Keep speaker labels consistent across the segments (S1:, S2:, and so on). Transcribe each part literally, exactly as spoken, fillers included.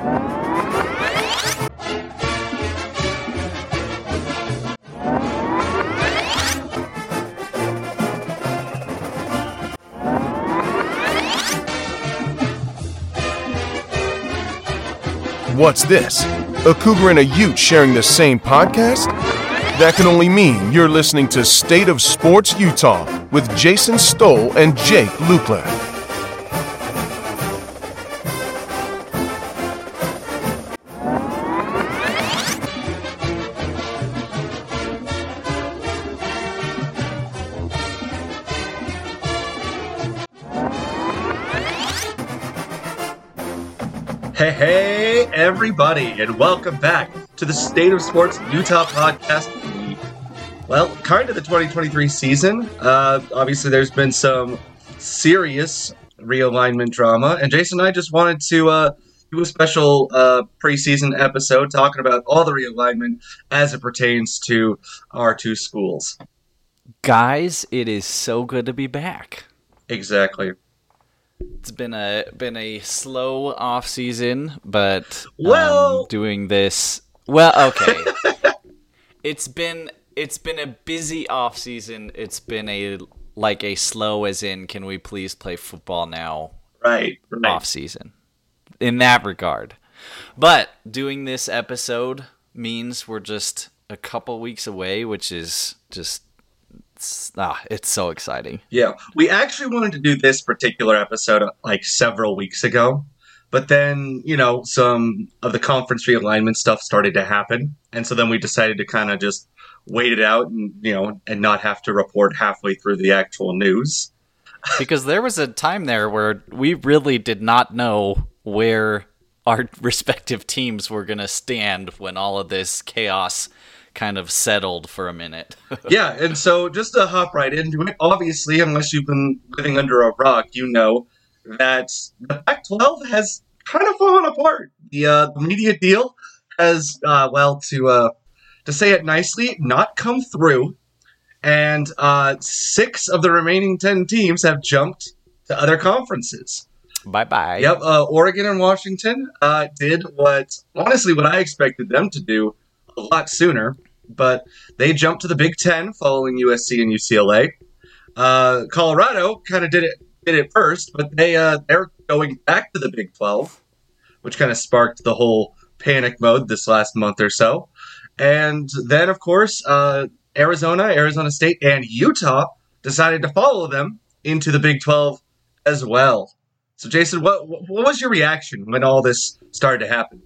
S1: What's this? A cougar and a ute sharing the same podcast? That can only mean you're listening to State of Sports Utah with Jason Stoll and Jake Lukler.
S2: Hey, hey, everybody, and welcome back to the State of Sports Utah podcast. Well, kind of the twenty twenty-three season. Uh, obviously, there's been some serious realignment drama, and Jason and I just wanted to uh, do a special uh, preseason episode talking about all the realignment as it pertains to our two schools.
S3: Guys, it is so good to be back.
S2: Exactly.
S3: It's been a been a slow off season, but
S2: well,
S3: um, doing this well. Okay, it's been it's been a busy off season. It's been a like a slow, as in, can we please play football now?
S2: Right, right.
S3: Off season, in that regard. But doing this episode means we're just a couple weeks away, which is just. It's, ah, it's so exciting.
S2: Yeah, we actually wanted to do this particular episode like several weeks ago, but then, you know, some of the conference realignment stuff started to happen, and so then we decided to kind of just wait it out and, you know, and not have to report halfway through the actual news.
S3: Because there was a time there where we really did not know where our respective teams were going to stand when all of this chaos kind of settled for a minute.
S2: Yeah, and so just to hop right into it, obviously, unless you've been living under a rock, you know that the Pac twelve has kind of fallen apart. The, uh, the media deal has, uh, well, to uh, to say it nicely, not come through, and uh, six of the remaining ten teams have jumped to other conferences.
S3: Bye-bye.
S2: Yep, uh, Oregon and Washington uh, did what, honestly, what I expected them to do a lot sooner. But they jumped to the Big Ten following U S C and U C L A. Uh, Colorado kind of did it did it first, but they uh, they're going back to the Big twelve, which kind of sparked the whole panic mode this last month or so. And then, of course, uh, Arizona, Arizona State, and Utah decided to follow them into the Big twelve as well. So, Jason, what what was your reaction when all this started to happen?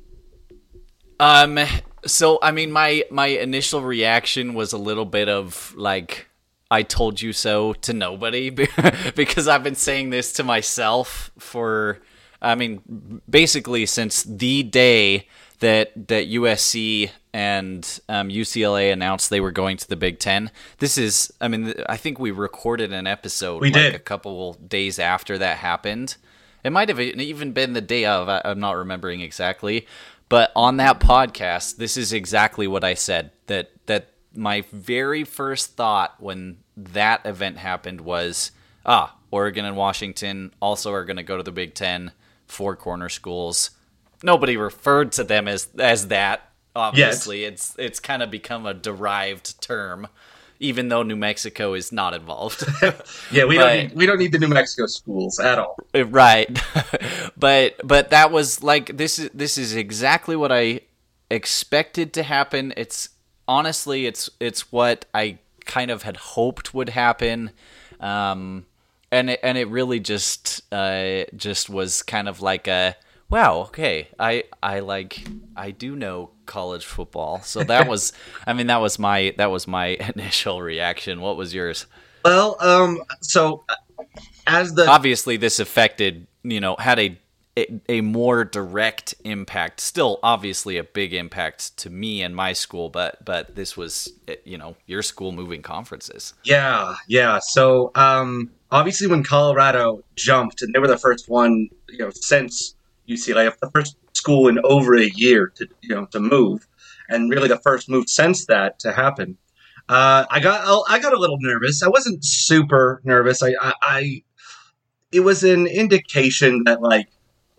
S3: Um. So, I mean, my, my initial reaction was a little bit of, like, I told you so to nobody, because I've been saying this to myself for, I mean, basically since the day that that U S C and um, U C L A announced they were going to the Big Ten. This is, I mean, I think we recorded an episode
S2: we
S3: like
S2: did.
S3: a couple days after that happened. It might have even been the day of, I'm not remembering exactly. But on that podcast, this is exactly what I said, that that my very first thought when that event happened was, ah, Oregon and Washington also are going to go to the Big Ten, four corner schools. Nobody referred to them as as that, obviously. Yes. It's it's kind of become a derived term, even though New Mexico is not involved.
S2: yeah, we
S3: but,
S2: don't need, we don't need the New Mexico schools at all.
S3: Right. but but that was like this is this is exactly what I expected to happen. It's honestly it's it's what I kind of had hoped would happen. Um and it, and it really just uh just was kind of like a wow, okay. I I like I do know college football. So that was I mean that was my that was my initial reaction. What was yours?
S2: Well, um so as the
S3: obviously this affected, you know, had a, a a more direct impact. Still obviously a big impact to me and my school, but but this was, you know, your school moving conferences.
S2: Yeah, yeah. So um obviously when Colorado jumped, and they were the first one, you know, since U C L A, the first school in over a year to, you know, to move, and really the first move since that to happen. Uh, I got I got a little nervous. I wasn't super nervous. I, I, I it was an indication that, like,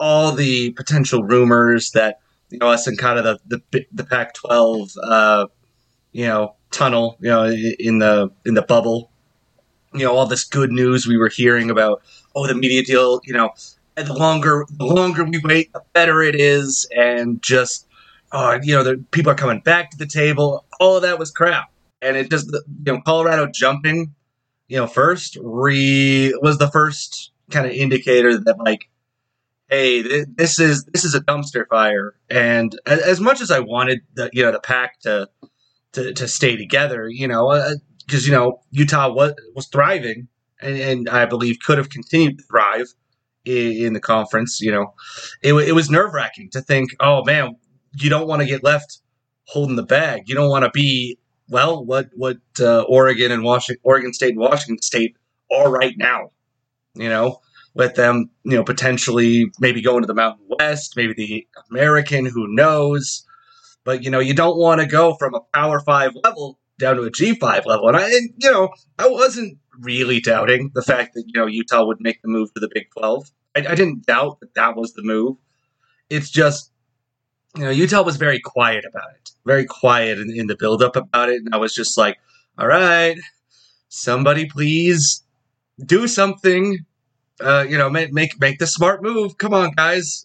S2: all the potential rumors that, you know, us in kind of the the, the Pac twelve, uh, you know, tunnel, you know, in the in the bubble, you know, all this good news we were hearing about, oh, the media deal, you know, and the longer the longer we wait, the better it is, and just, oh, you know, the people are coming back to the table. All of that was crap, and it just, you know, Colorado jumping, you know, first re was the first kind of indicator that, like, hey, th- this is this is a dumpster fire. And as, as much as I wanted the, you know, the Pac to to, to stay together, you know, because uh, you know, Utah was was thriving, and, and I believe could have continued to thrive in, in the conference. You know, it, it was nerve wracking to think, oh man, you don't want to get left holding the bag. You don't want to be, well, what what uh, Oregon and Washington, Oregon State and Washington State are right now. You know, with them, you know, potentially maybe going to the Mountain West, maybe the American, who knows? But, you know, you don't want to go from a Power Five level down to a G five level. And I, and, you know, I wasn't really doubting the fact that, you know, Utah would make the move to the Big twelve. I, I didn't doubt that that was the move. It's just, you know, Utah was very quiet about it, very quiet in, in the buildup about it. And I was just like, all right, somebody please do something. Uh, you know, make make make the smart move. Come on, guys.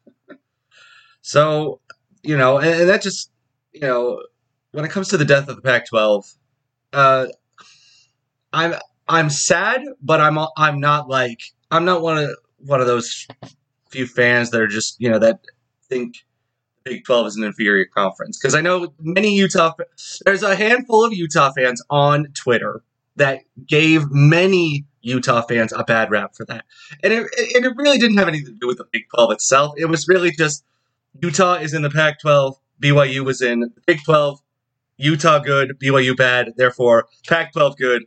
S2: So, you know, and, and that just, you know, when it comes to the death of the Pac twelve, uh, I'm I'm sad, but I'm I'm not like I'm not one of one of those few fans that are just, you know, that think Big twelve is an inferior conference, because I know many Utah. There's a handful of Utah fans on Twitter that gave many Utah fans a bad rap for that. And it, and it really didn't have anything to do with the Big twelve itself. It was really just Utah is in the Pac twelve, B Y U was in the Big twelve, Utah good, B Y U bad, therefore Pac twelve good,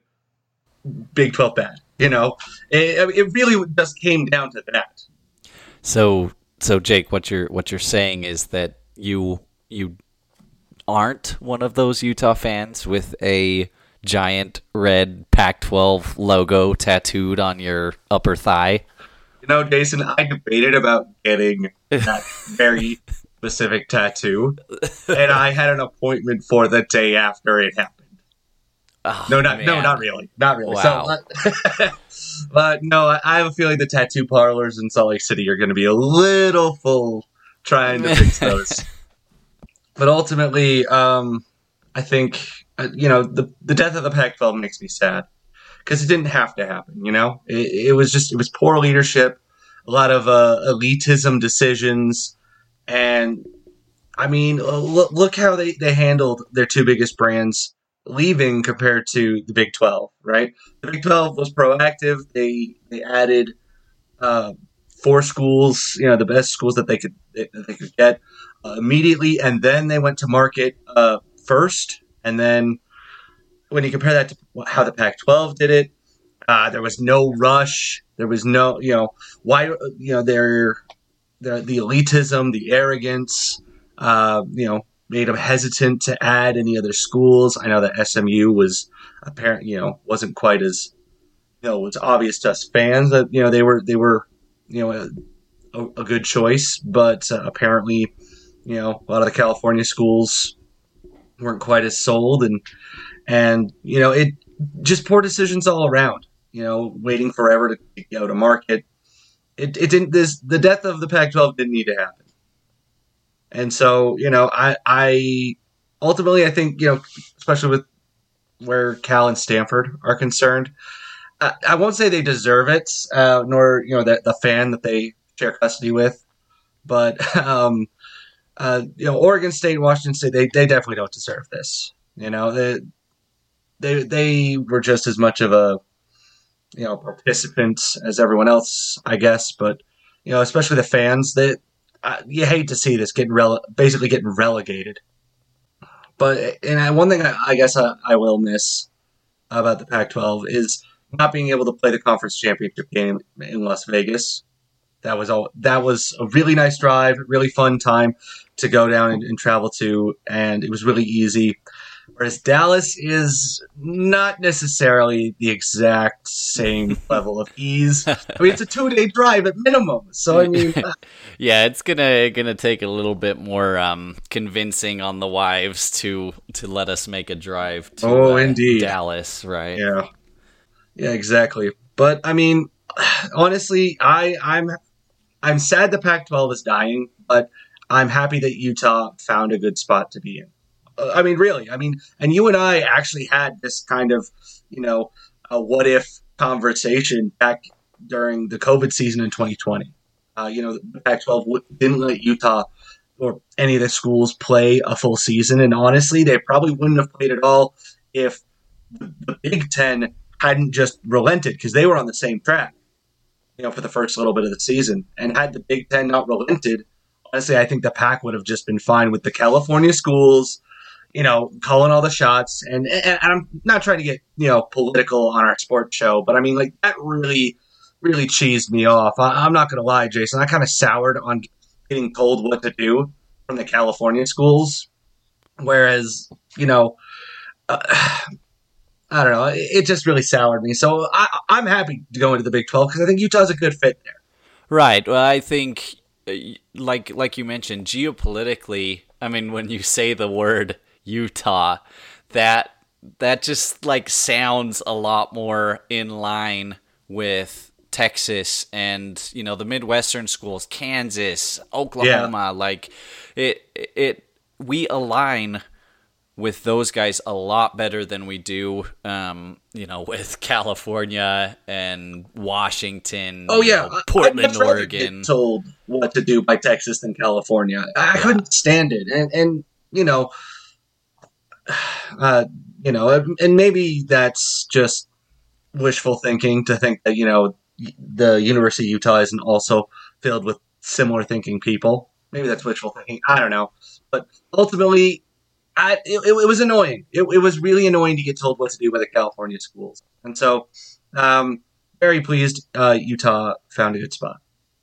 S2: Big twelve bad. You know, it, it really just came down to that.
S3: So, so Jake, what you're what you're saying is that you you aren't one of those Utah fans with a giant red Pac twelve logo tattooed on your upper thigh.
S2: You know, Jason, I debated about getting that very specific tattoo, and I had an appointment for the day after it happened. Oh, no, not man. no, not really, not really.
S3: Wow.
S2: So, uh, but no, I, I have a feeling the tattoo parlors in Salt Lake City are going to be a little full trying to fix those. But ultimately, um, I think, uh, you know, the the death of the Pac twelve makes me sad, because it didn't have to happen. You know, it, it was just it was poor leadership, a lot of uh, elitism decisions, and I mean, look, look how they, they handled their two biggest brands leaving compared to the Big twelve, right? The Big twelve was proactive. They they added uh, four schools, you know, the best schools that they could that they could get uh, immediately, and then they went to market uh, first. And then when you compare that to how the Pac twelve did it, uh, there was no rush. There was no, you know, why, you know, their the the elitism, the arrogance, uh, you know, made them hesitant to add any other schools. I know that S M U was apparent, you know, wasn't quite as, you know, it was obvious to us fans that, you know, they were, they were, you know, a, a good choice, but uh, apparently, you know, a lot of the California schools weren't quite as sold, and, and, you know, it just poor decisions all around, you know, waiting forever to go to market. It, it didn't, this, the death of the Pac twelve didn't need to happen. And so, you know, I, I ultimately, I think, you know, especially with where Cal and Stanford are concerned, I, I won't say they deserve it, uh, nor, you know, the, the fan that they share custody with, but, um, uh, you know, Oregon State and Washington State, they, they definitely don't deserve this. You know, they, they, they were just as much of a, you know, participant as everyone else, I guess, but, you know, especially the fans, that, Uh, you hate to see this getting rele- basically getting relegated. But and I, one thing I, I guess I, I will miss about the Pac twelve is not being able to play the conference championship game in Las Vegas. That was all. That was a really nice drive, really fun time to go down and, and travel to, and it was really easy. whereas Dallas is not necessarily the exact same level of ease. I mean, it's a two-day drive at minimum. So, I mean...
S3: yeah, it's gonna gonna take a little bit more um, convincing on the wives to to let us make a drive to
S2: oh,
S3: uh,
S2: indeed.
S3: Dallas, right?
S2: Yeah. Yeah, exactly. But, I mean, honestly, I, I'm... I'm sad the Pac twelve is dying, but I'm happy that Utah found a good spot to be in. Uh, I mean, really. I mean, and you and I actually had this kind of, you know, a what if conversation back during the COVID season in twenty twenty. Uh, you know, the Pac twelve didn't let Utah or any of the schools play a full season. And honestly, they probably wouldn't have played at all if the Big Ten hadn't just relented, because they were on the same track, you know, for the first little bit of the season. And had the Big Ten not relented, honestly, I think the Pac would have just been fine with the California schools, you know, calling all the shots. And, and, and I'm not trying to get, you know, political on our sports show, but I mean, like, that really, really cheesed me off. I, I'm not going to lie, Jason. I kind of soured on getting told what to do from the California schools. Whereas, you know, uh, I don't know. It just really soured me. So I, I'm happy to go into the Big twelve because I think Utah's a good fit there.
S3: Right. Well, I think, like like you mentioned, geopolitically, I mean, when you say the word Utah, that that just like sounds a lot more in line with Texas and, you know, the Midwestern schools, Kansas, Oklahoma. Yeah. Like it, it, we align with those guys a lot better than we do, um, you know, with California and Washington.
S2: Oh yeah,
S3: you know, Portland,
S2: I'd
S3: Oregon.
S2: Get told what to do by Texas than California. I yeah. couldn't stand it, and and you know, uh, you know, and maybe that's just wishful thinking to think that, you know, the University of Utah isn't also filled with similar thinking people. Maybe that's wishful thinking. I don't know, but ultimately. I, it, it was annoying. It, it was really annoying to get told what to do by the California schools. And so, um, very pleased uh, Utah found a good spot.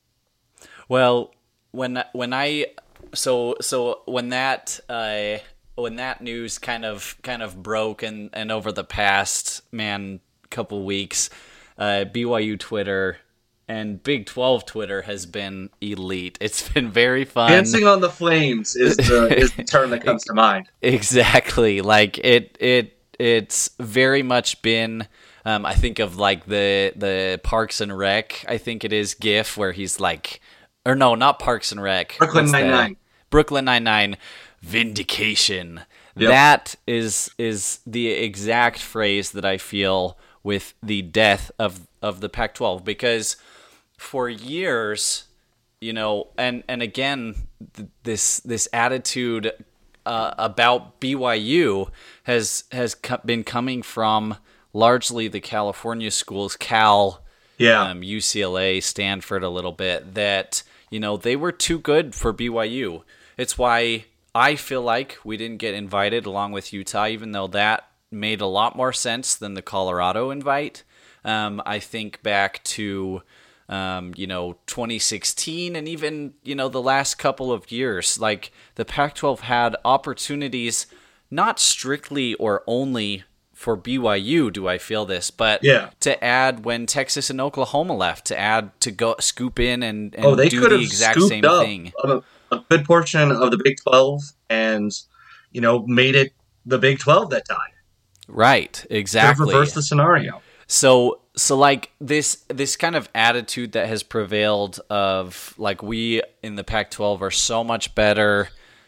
S3: Well, when when I so so when that uh, when that news kind of kind of broke and, and over the past man couple weeks, uh, B Y U Twitter and Big twelve Twitter has been elite. It's been very fun.
S2: Dancing on the flames is the is the term that comes to mind.
S3: Exactly. Like it it it's very much been um, I think of like the the Parks and Rec, I think it is, GIF where he's like, or no, not Parks and Rec.
S2: Brooklyn Nine-Nine.
S3: Brooklyn Nine-Nine. Vindication. Yep. That is is the exact phrase that I feel with the death of of the Pac twelve, because for years, you know, and, and again, th- this this attitude uh, about B Y U has has co- been coming from largely the California schools, Cal,
S2: yeah,
S3: um, U C L A, Stanford a little bit, that, you know, they were too good for B Y U. It's why I feel like we didn't get invited along with Utah, even though that made a lot more sense than the Colorado invite. Um, I think back to, um, you know, twenty sixteen and even, you know, the last couple of years, like the Pac twelve had opportunities, not strictly or only for B Y U do I feel this, but
S2: yeah.
S3: to add when Texas and Oklahoma left, to add, to go scoop in and, and
S2: oh, they
S3: do the exact same thing.
S2: A, a good portion of the Big twelve and, you know, made it the Big twelve that time.
S3: Right, exactly.
S2: Reverse the scenario.
S3: So, so like this, this kind of attitude that has prevailed of like we in the Pac twelve are so much better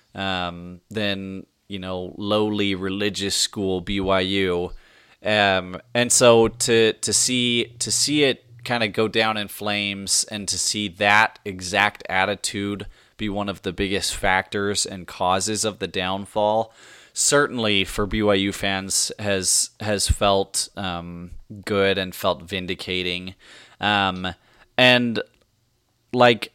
S3: um, than, you know, lowly religious school B Y U, um, and so to to see to see it kind of go down in flames and to see that exact attitude be one of the biggest factors and causes of the downfall, certainly for B Y U fans has has felt um, good and felt vindicating, um, and like,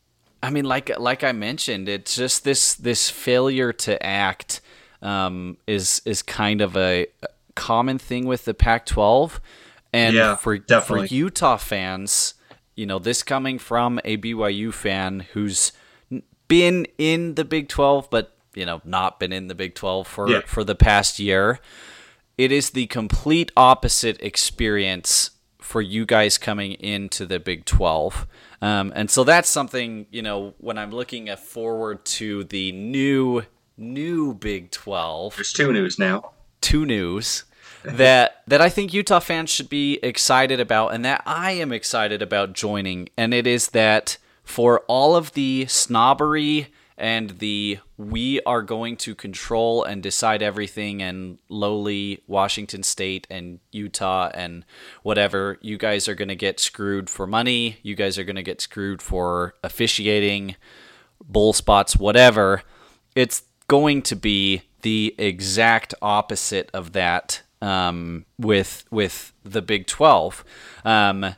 S3: I mean, like like I mentioned, it's just this this failure to act um, is is kind of a common thing with the Pac twelve, and
S2: yeah,
S3: for
S2: definitely.
S3: for Utah fans, you know, this coming from a B Y U fan who's been in the Big twelve, but you know, not been in the Big twelve for,
S2: yeah.
S3: for the past year. It is the complete opposite experience for you guys coming into the Big twelve. Um, and so that's something, you know, when I'm looking at forward to the new, new Big twelve.
S2: There's two news now.
S3: Two news. that that I think Utah fans should be excited about, and that I am excited about joining. And it is that for all of the snobbery and the we are going to control and decide everything and lowly Washington State and Utah and whatever, you guys are going to get screwed for money. You guys are going to get screwed for officiating, bowl spots, whatever. It's going to be the exact opposite of that. Um, with with the Big twelve, um,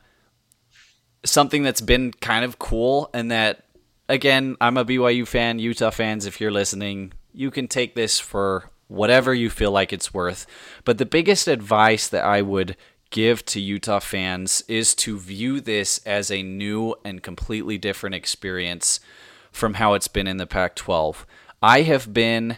S3: something that's been kind of cool, and that, again, I'm a B Y U fan, Utah fans, if you're listening, you can take this for whatever you feel like it's worth. But the biggest advice that I would give to Utah fans is to view this as a new and completely different experience from how it's been in the Pac twelve. I have been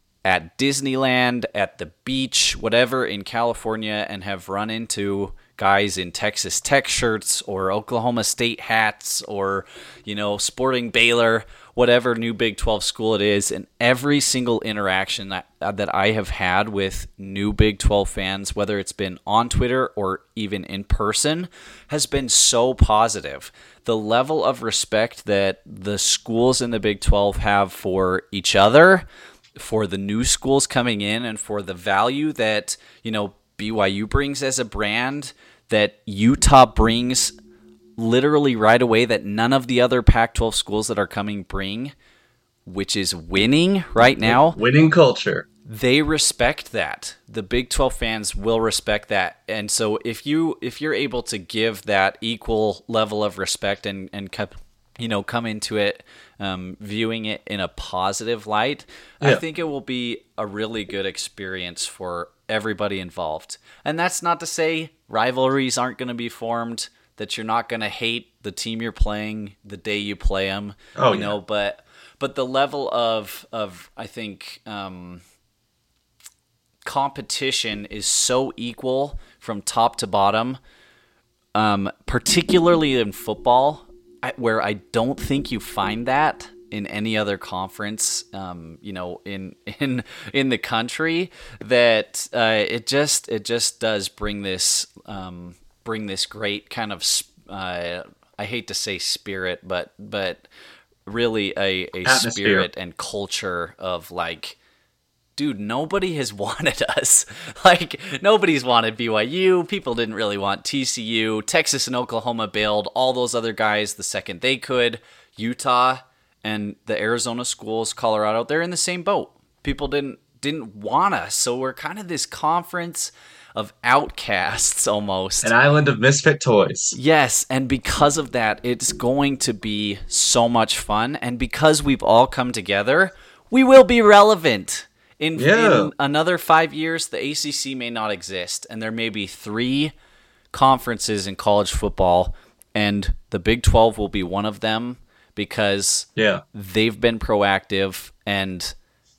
S3: at Disneyland, at the beach, whatever, in California, and have run into guys in Texas Tech shirts or Oklahoma State hats or, you know, sporting Baylor, whatever new Big twelve school it is. And every single interaction that, that I have had with new Big twelve fans, whether it's been on Twitter or even in person, has been so positive. The level of respect that the schools in the Big twelve have for each other, for the new schools coming in, and for the value that, you know, B Y U brings as a brand, that Utah brings literally right away, that none of the other Pac twelve schools that are coming bring, which is winning right now.
S2: Winning culture.
S3: They respect that. The Big twelve fans will respect that. And so if you if you're able to give that equal level of respect and and you know, come into it um, viewing it in a positive light, yeah. I think it will be a really good experience for everybody involved. And that's not to say rivalries aren't going to be formed, that you're not going to hate the team you're playing the day you play them.
S2: Oh,
S3: you
S2: yeah.
S3: know, but but the level of of I think um, competition is so equal from top to bottom, um, particularly in football, where I don't think you find that in any other conference, um, you know, in in in the country. That uh, it just it just does bring this um, bring this great kind of uh, I hate to say spirit, but but really a a
S2: Atmosphere.
S3: Spirit and culture of like, dude, nobody has wanted us. Like, nobody's wanted B Y U. People didn't really want T C U. Texas and Oklahoma bailed all those other guys the second they could. Utah and the Arizona schools, Colorado, they're in the same boat. People didn't didn't want us. So we're kind of this conference of outcasts almost.
S2: An island of misfit toys.
S3: Yes, and because of that, it's going to be so much fun. And because we've all come together, we will be relevant. In,
S2: yeah.
S3: in another five years, the A C C may not exist, and there may be three conferences in college football, and the Big twelve will be one of them because
S2: yeah.
S3: they've been proactive, and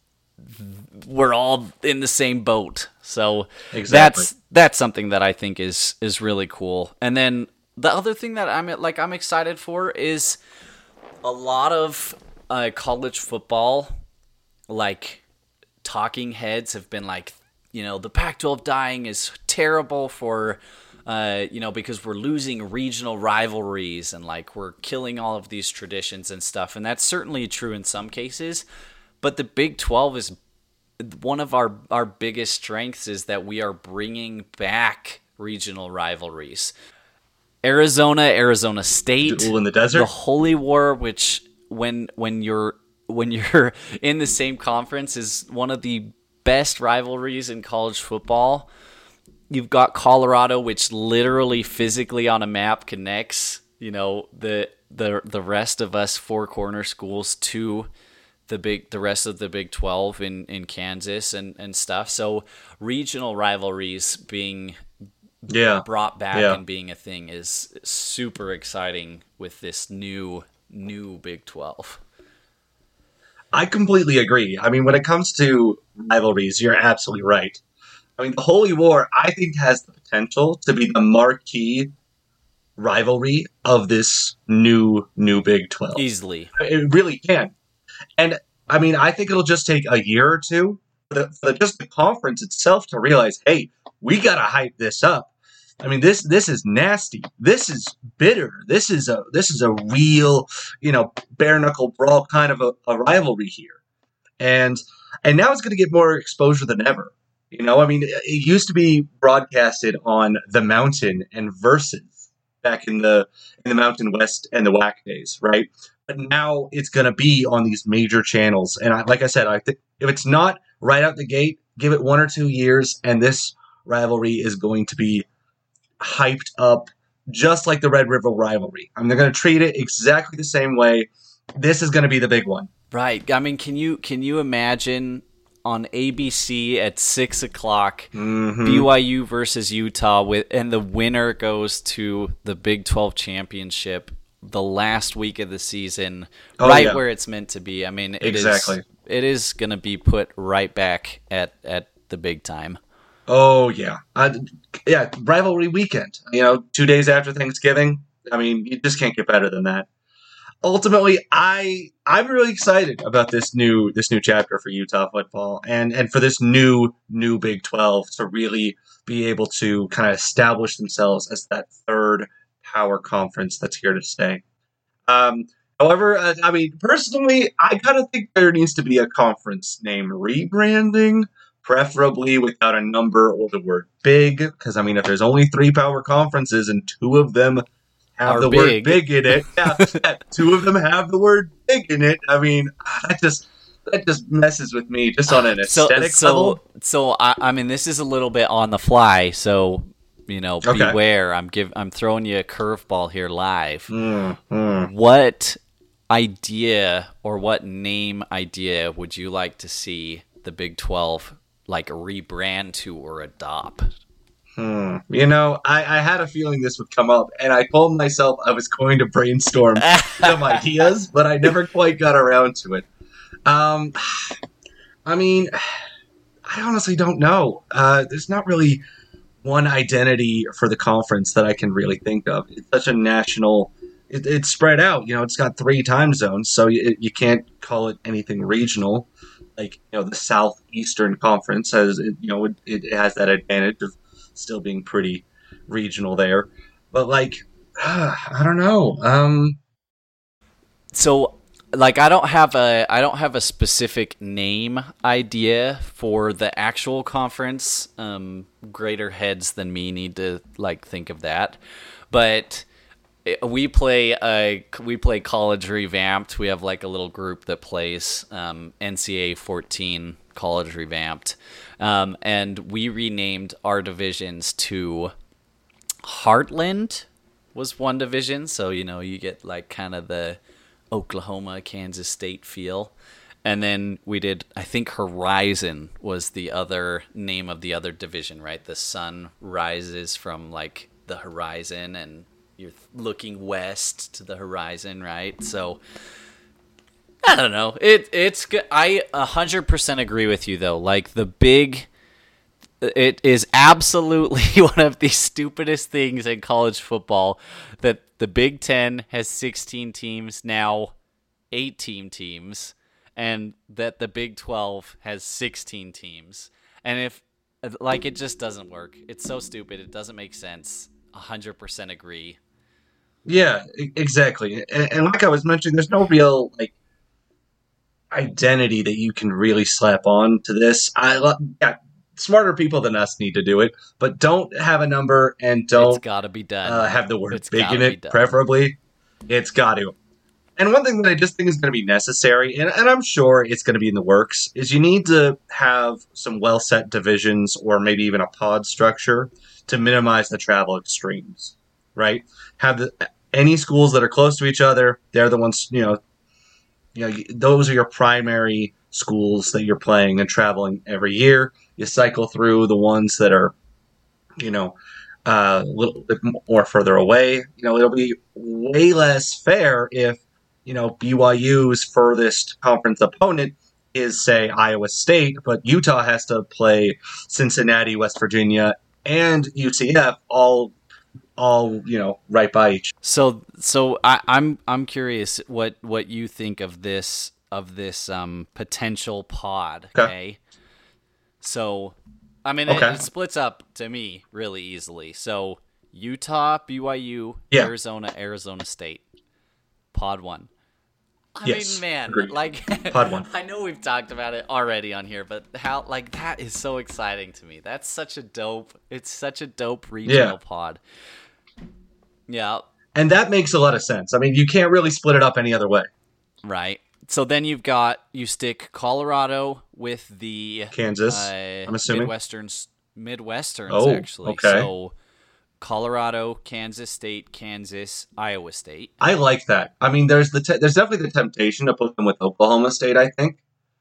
S3: we're all in the same boat. So
S2: exactly.
S3: that's that's something that I think is is really cool. And then the other thing that I'm like I'm excited for is a lot of uh, college football, like, talking heads have been like, you know, the Pac twelve dying is terrible for, uh, you know, because we're losing regional rivalries and like we're killing all of these traditions and stuff. And that's certainly true in some cases. But the Big twelve is one of our, our biggest strengths, is that we are bringing back regional rivalries. Arizona, Arizona State,
S2: Duel in the desert,
S3: the Holy War, which when when you're when you're in the same conference is one of the best rivalries in college football. You've got Colorado, which literally physically on a map connects, you know, the the the rest of us four corner schools to the big the rest of the Big twelve in, in Kansas and, and stuff. So regional rivalries being
S2: yeah.
S3: brought back
S2: yeah.
S3: and being a thing is super exciting with this new new Big twelve.
S2: I completely agree. I mean, when it comes to rivalries, you're absolutely right. I mean, the Holy War, I think, has the potential to be the marquee rivalry of this new new Big twelve.
S3: Easily.
S2: It really can. And I mean, I think it'll just take a year or two for, the, for the, just the conference itself to realize, hey, we got to hype this up. I mean, this this is nasty. This is bitter. This is a this is a real, you know, bare knuckle brawl kind of a, a rivalry here. And and now it's going to get more exposure than ever. You know, I mean, it used to be broadcasted on the Mountain and Versus back in the in the Mountain West and the W A C days, right? But now it's going to be on these major channels. And I, like I said, I think if it's not right out the gate, give it one or two years, and this rivalry is going to be hyped up just like the Red River rivalry. I mean, they're going to treat it exactly the same way. This is going to be the big one.
S3: Right. I mean, can you can you imagine on A B C at six o'clock, mm-hmm. B Y U versus Utah, with and the winner goes to the Big twelve championship the last week of the season, oh, right yeah. where it's meant to be. I mean, it
S2: exactly.
S3: is it is going to be put right back at, at the big time.
S2: Oh yeah, uh, yeah, rivalry weekend. You know, two days after Thanksgiving. I mean, you just can't get better than that. Ultimately, I I'm really excited about this new this new chapter for Utah football, and and for this new new Big twelve to really be able to kind of establish themselves as that third power conference that's here to stay. Um, however, uh, I mean, personally, I kind of think there needs to be a conference name rebranding. Preferably without a number or the word big, because I mean, if there's only three power conferences and two of them have
S3: Are
S2: the
S3: big.
S2: word big in it, yeah, yeah, two of them have the word big in it. I mean, that just that just messes with me just on an aesthetic
S3: so,
S2: level.
S3: So, so I, I mean, this is a little bit on the fly, so you know,
S2: okay.
S3: beware. I'm give I'm throwing you a curveball here live.
S2: Mm, mm.
S3: What idea or what name idea would you like to see the Big twelve like rebrand to or adopt?
S2: Hmm. You know, I, I had a feeling this would come up, and I told myself I was going to brainstorm some ideas, but I never quite got around to it. Um, I mean, I honestly don't know. Uh, there's not really one identity for the conference that I can really think of. It's such a national... It, it's spread out. You know, it's got three time zones, so you, you can't call it anything regional. Like, you know, the Southeastern Conference has, you know, it, it has that advantage of still being pretty regional there. But, like, uh, I don't know. Um,
S3: so, like, I don't have a, I don't have a specific name idea for the actual conference. Um, greater heads than me need to, like, think of that. But we play a we play College Revamped. We have like a little group that plays um, N C A A fourteen College Revamped, um, and we renamed our divisions to Heartland was one division. So you know you get like kind of the Oklahoma, Kansas State feel, and then we did I think Horizon was the other name of the other division, right? The sun rises from like the horizon and you're looking west to the horizon, right? So I don't know. It it's good. I one hundred percent agree with you though. Like the big it is absolutely one of the stupidest things in college football that the Big Ten has sixteen teams, now eighteen teams, and that the Big twelve has sixteen teams. And if like it just doesn't work. It's so stupid. It doesn't make sense. one hundred percent agree.
S2: Yeah, exactly. And, and like I was mentioning, there's no real like identity that you can really slap on to this. I love, yeah, smarter people than us need to do it, but don't have a number and don't
S3: it's gotta be done.
S2: Uh, have the word
S3: it's
S2: big in it, preferably. It's got to. And one thing that I just think is going to be necessary, and, and I'm sure it's going to be in the works, is you need to have some well-set divisions or maybe even a pod structure to minimize the travel extremes, right? Have the any schools that are close to each other, they're the ones, you know, you know, those are your primary schools that you're playing and traveling every year. You cycle through the ones that are, you know, uh, a little bit more further away. You know, it'll be way less fair if you know, B Y U's furthest conference opponent is, say, Iowa State, but Utah has to play Cincinnati, West Virginia, and U C F all all you know right by each.
S3: So so I, I'm I'm curious what what you think of this of this um potential pod. Okay. okay? So I mean okay. it, it splits up to me really easily. So Utah, B Y U, yeah. Arizona, Arizona State. Pod one. I yes, mean, man, agreed. like Pod one. I know we've talked about it already on here, but how like that is so exciting to me. That's such a dope. It's such a dope regional yeah. pod. Yeah.
S2: And that makes a lot of sense. I mean, you can't really split it up any other way.
S3: Right. So then you've got you stick Colorado with the
S2: Kansas.
S3: Uh,
S2: I'm assuming
S3: Midwesterns. Midwesterns
S2: oh,
S3: actually.
S2: Okay.
S3: So Colorado, Kansas State, Kansas, Iowa State.
S2: I like that. I mean, there's the te- there's definitely the temptation to put them with Oklahoma State, I think.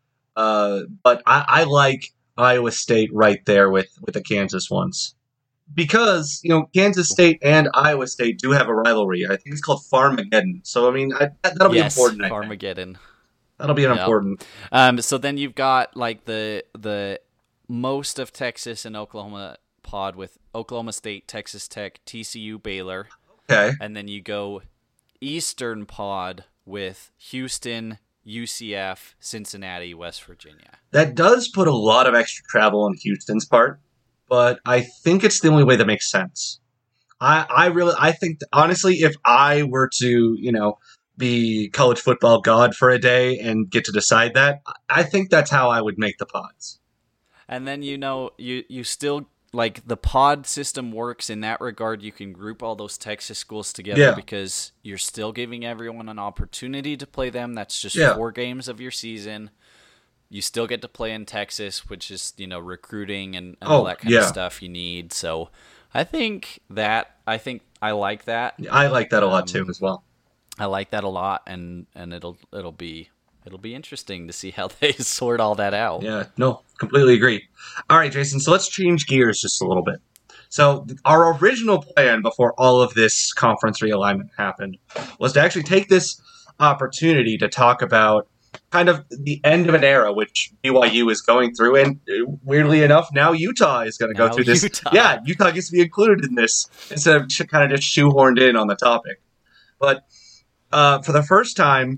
S2: Uh, but I, I like Iowa State right there with, with the Kansas ones. Because, you know, Kansas State and Iowa State do have a rivalry. I think it's called Farmageddon. So, I mean, I, that, that'll
S3: yes,
S2: be important.
S3: Farmageddon.
S2: That'll be an yep. important.
S3: Um, so then you've got, like, the the most of Texas and Oklahoma pod with Oklahoma State, Texas Tech, T C U, Baylor.
S2: Okay.
S3: And then you go Eastern pod with Houston, U C F, Cincinnati, West Virginia.
S2: That does put a lot of extra travel on Houston's part, but I think it's the only way that makes sense. I, I really, I think, that, honestly, if I were to, you know, be college football god for a day and get to decide that, I think that's how I would make the pods.
S3: And then, you know, you, you still... Like, the pod system works in that regard. You can group all those Texas schools together yeah. because you're still giving everyone an opportunity to play them. That's just yeah. four games of your season. You still get to play in Texas, which is, you know, recruiting and, and oh, all that kind
S2: yeah.
S3: of stuff you need. So I think that, I think I like that.
S2: I like that a lot, um, too, as well.
S3: I like that a lot, and, and it'll it'll be... It'll be interesting to see how they sort all that out.
S2: Yeah, no, completely agree. All right, Jason, so let's change gears just a little bit. So our original plan before all of this conference realignment happened was to actually take this opportunity to talk about kind of the end of an era which B Y U is going through. And weirdly enough, now Utah is going to go through this.
S3: Utah.
S2: Yeah, Utah gets to be included in this instead of kind of just shoehorned in on the topic. But uh, for the first time,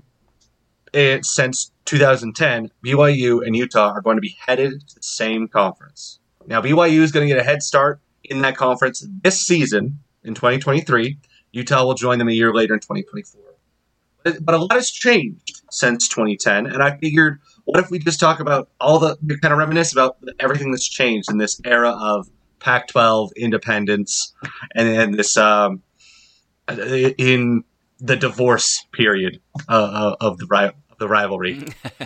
S2: It, since two thousand ten, B Y U and Utah are going to be headed to the same conference. Now, B Y U is going to get a head start in that conference this season in twenty twenty-three. Utah will join them a year later in twenty twenty-four. But, but a lot has changed since twenty ten, and I figured, what if we just talk about all the, kind of reminisce about everything that's changed in this era of Pac twelve independence and, and this, um, in the divorce period uh, of the rival. The rivalry.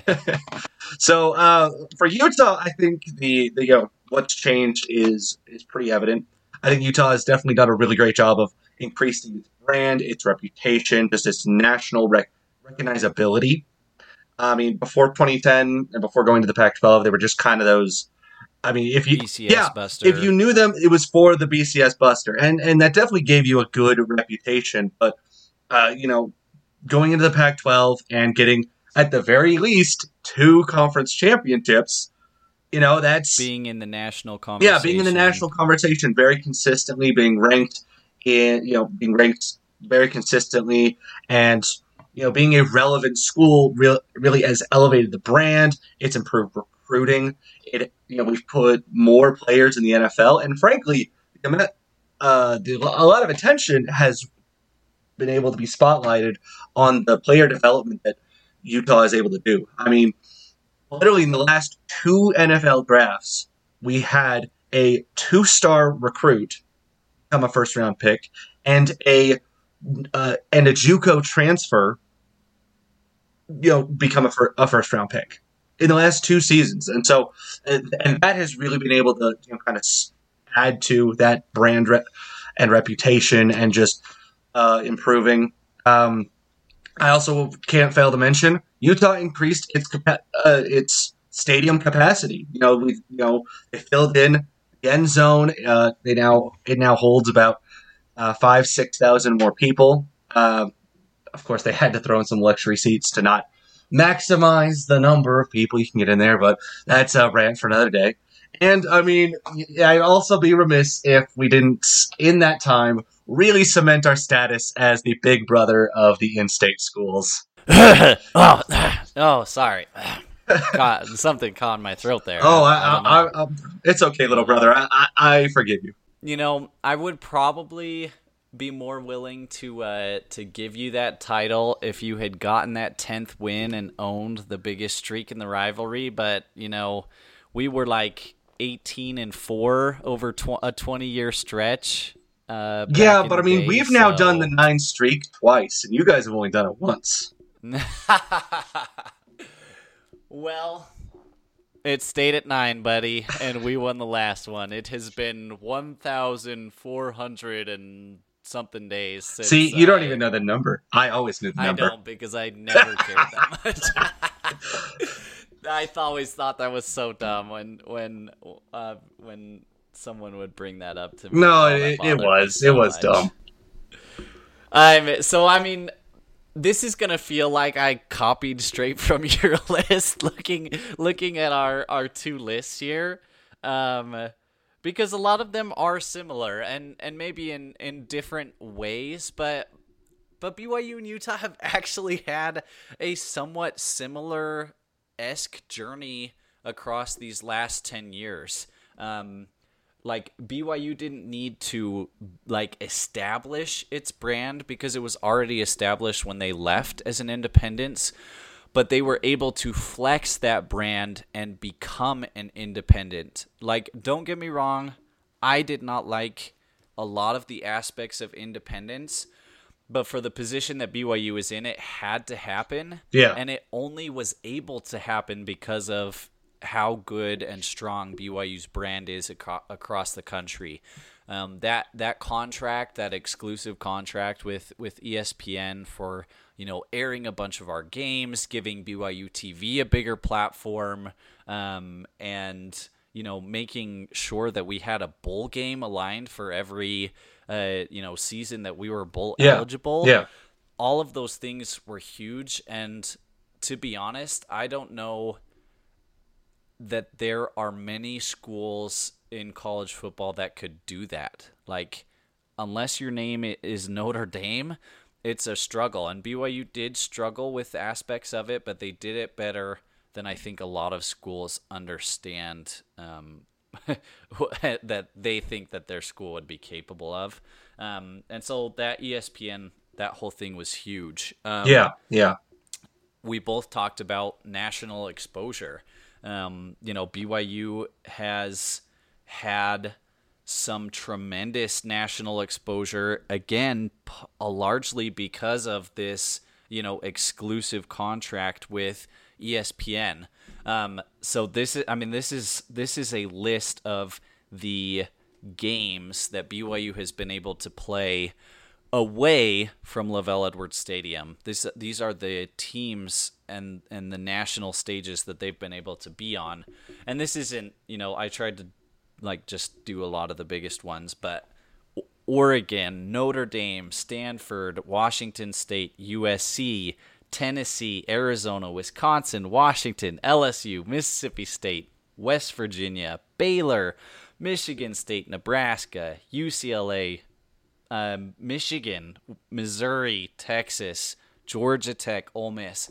S2: so uh, for Utah, I think the, the you know what's changed is is pretty evident. I think Utah has definitely done a really great job of increasing its brand, its reputation, just its national rec- recognizability. I mean, before twenty ten and before going to the Pac twelve, they were just kind of those. I mean, if you
S3: B C S
S2: yeah,
S3: Buster.
S2: if you knew them, it was for the B C S Buster, and and that definitely gave you a good reputation. But uh, you know, going into the Pac twelve and getting, at the very least, two conference championships, you know, that's...
S3: Being in the national conversation.
S2: Yeah, being in the national conversation very consistently, being ranked in, you know, being ranked very consistently, and, you know, being a relevant school real, really has elevated the brand. It's improved recruiting. It, you know, we've put more players in the N F L, and frankly, uh, the, a lot of attention has been able to be spotlighted on the player development that Utah is able to do. I mean, literally in the last two N F L drafts, we had a two-star recruit become a first-round pick, and a uh, and a JUCO transfer, you know, become a, fir- a first-round pick in the last two seasons. And so, and, and that has really been able to, you know, kind of add to that brand re- and reputation, and just uh, improving. Um, I also can't fail to mention Utah increased its capa- uh, its stadium capacity. You know, we you know they filled in the end zone. Uh, they now it now holds about uh, five six thousand more people. Uh, of course, they had to throw in some luxury seats to not maximize the number of people you can get in there, but that's a rant for another day. And, I mean, I'd also be remiss if we didn't, in that time, really cement our status as the big brother of the in-state schools.
S3: oh, oh, sorry. God, something caught in my throat there.
S2: Oh,
S3: I,
S2: I,
S3: I
S2: I, I, it's okay, little brother. I, I, I forgive you.
S3: You know, I would probably be more willing to uh, to give you that title if you had gotten that tenth win and owned the biggest streak in the rivalry. But, you know, we were like eighteen and four over tw- a twenty-year stretch. Uh,
S2: yeah, but I mean,
S3: day,
S2: we've
S3: so...
S2: now done the nine streak twice, and you guys have only done it once.
S3: Well, it stayed at nine, buddy, and we won the last one. It has been one thousand four hundred and something days since...
S2: See, you don't
S3: I,
S2: even know the number. I always knew the number.
S3: I don't, because I never cared that much. I always thought that was so dumb when when uh, when someone would bring that up to me.
S2: No,
S3: Oh,
S2: it, it was.
S3: so
S2: it was
S3: much.
S2: dumb.
S3: Um, so, I mean... This is gonna feel like I copied straight from your list, looking looking at our, our two lists here, um, because a lot of them are similar and, and maybe in, in different ways, but but B Y U and Utah have actually had a somewhat similar-esque journey across these last ten years. Um, Like, B Y U didn't need to, like, establish its brand because it was already established when they left as an independence, but they were able to flex that brand and become an independent. Like, don't get me wrong, I did not like a lot of the aspects of independence, but for the position that B Y U is in, it had to happen.
S2: Yeah.
S3: And it only was able to happen because of how good and strong B Y U's brand is ac- across the country. Um, that that contract, that exclusive contract with, with E S P N for, you know, airing a bunch of our games, giving B Y U T V a bigger platform, um, and, you know, making sure that we had a bowl game aligned for every, uh, you know, season that we were bowl
S2: Yeah.
S3: eligible.
S2: Yeah.
S3: All of those things were huge. And to be honest, I don't know that there are many schools in college football that could do that. Like, unless your name is Notre Dame, it's a struggle. And B Y U did struggle with aspects of it, but they did it better than I think a lot of schools understand um, that they think that their school would be capable of. Um, and so that E S P N, that whole thing was huge. Um,
S2: Yeah, yeah.
S3: We both talked about national exposure. Um, you know, B Y U has had some tremendous national exposure, again, p- uh, largely because of this, you know, exclusive contract with E S P N. Um, so this is, I mean, this is this is a list of the games that B Y U has been able to play away from Lavelle Edwards Stadium. This, these are the teams and and the national stages that they've been able to be on. And this isn't, you know, I tried to like just do a lot of the biggest ones, but Oregon, Notre Dame, Stanford, Washington State, U S C, Tennessee, Arizona, Wisconsin, Washington, L S U, Mississippi State, West Virginia, Baylor, Michigan State, Nebraska, U C L A, um, Michigan, Missouri, Texas, Georgia Tech, Ole Miss.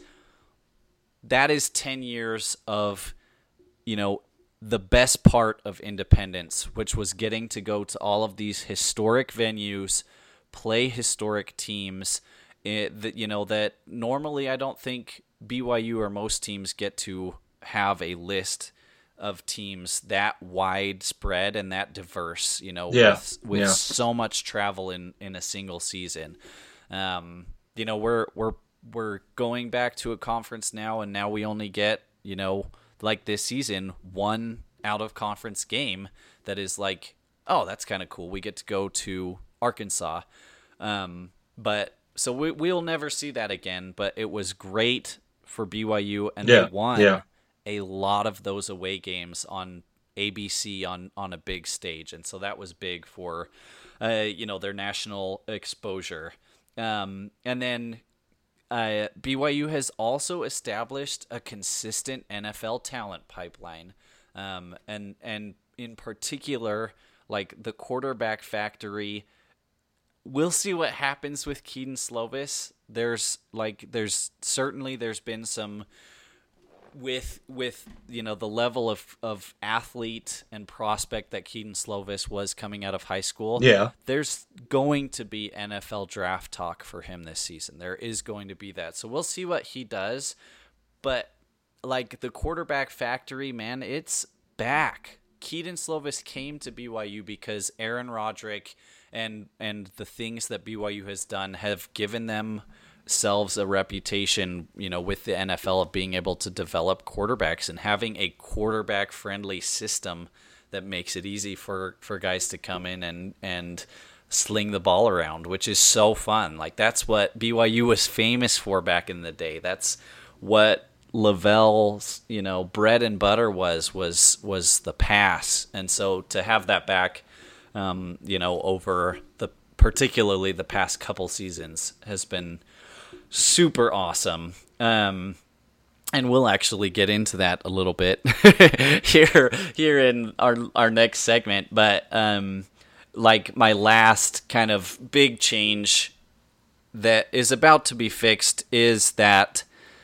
S3: That is ten years of, you know, the best part of independence, which was getting to go to all of these historic venues, play historic teams, it, that, you know, that normally I don't think B Y U or most teams get to have a list of teams that widespread and that diverse, you know,
S2: Yeah,
S3: with, with
S2: yeah.
S3: so much travel in, in a single season. Um, you know, we're, we're, we're going back to a conference now, and now we only get, you know, like this season, one out of conference game that is like, oh, that's kind of cool. We get to go to Arkansas. Um, but so we, we'll never see that again, but it was great for B Y U, and
S2: Yeah,
S3: they won
S2: yeah.
S3: a lot of those away games on A B C on, on a big stage. And so that was big for, uh, you know, their national exposure. Um, and then uh, B Y U has also established a consistent N F L talent pipeline, um, and and in particular, like the quarterback factory. We'll see what happens with Kedon Slovis. There's like there's certainly there's been some with with you know the level of, of athlete and prospect that Kedon Slovis was coming out of high school.
S2: Yeah.
S3: There's going to be N F L draft talk for him this season. There is going to be that. So we'll see what he does. But like the quarterback factory, man, it's back. Kedon Slovis came to B Y U because Aaron Roderick and and the things that B Y U has done have given themselves a reputation, you know, with the N F L of being able to develop quarterbacks and having a quarterback-friendly system that makes it easy for, for guys to come in and and sling the ball around, which is so fun. Like that's what B Y U was famous for back in the day. That's what Lavelle's, you know, bread and butter was was was the pass, and so to have that back, um, you know, over the particularly the past couple seasons has been super awesome. Um, and we'll actually get into that a little bit here here in our our next segment. But um, like my last kind of big change that is about to be fixed is that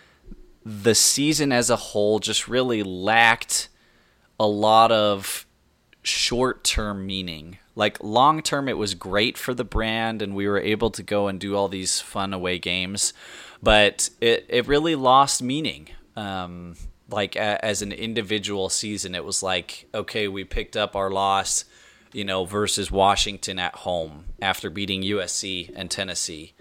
S3: the season as a whole just really lacked a lot of short-term meaning. Like long-term, it was great for the brand, and we were able to go and do all these fun away games, but it, it really lost meaning. Um, like a, as an individual season, it was like, okay, we picked up our loss, you know, versus Washington at home after beating U S C and Tennessee.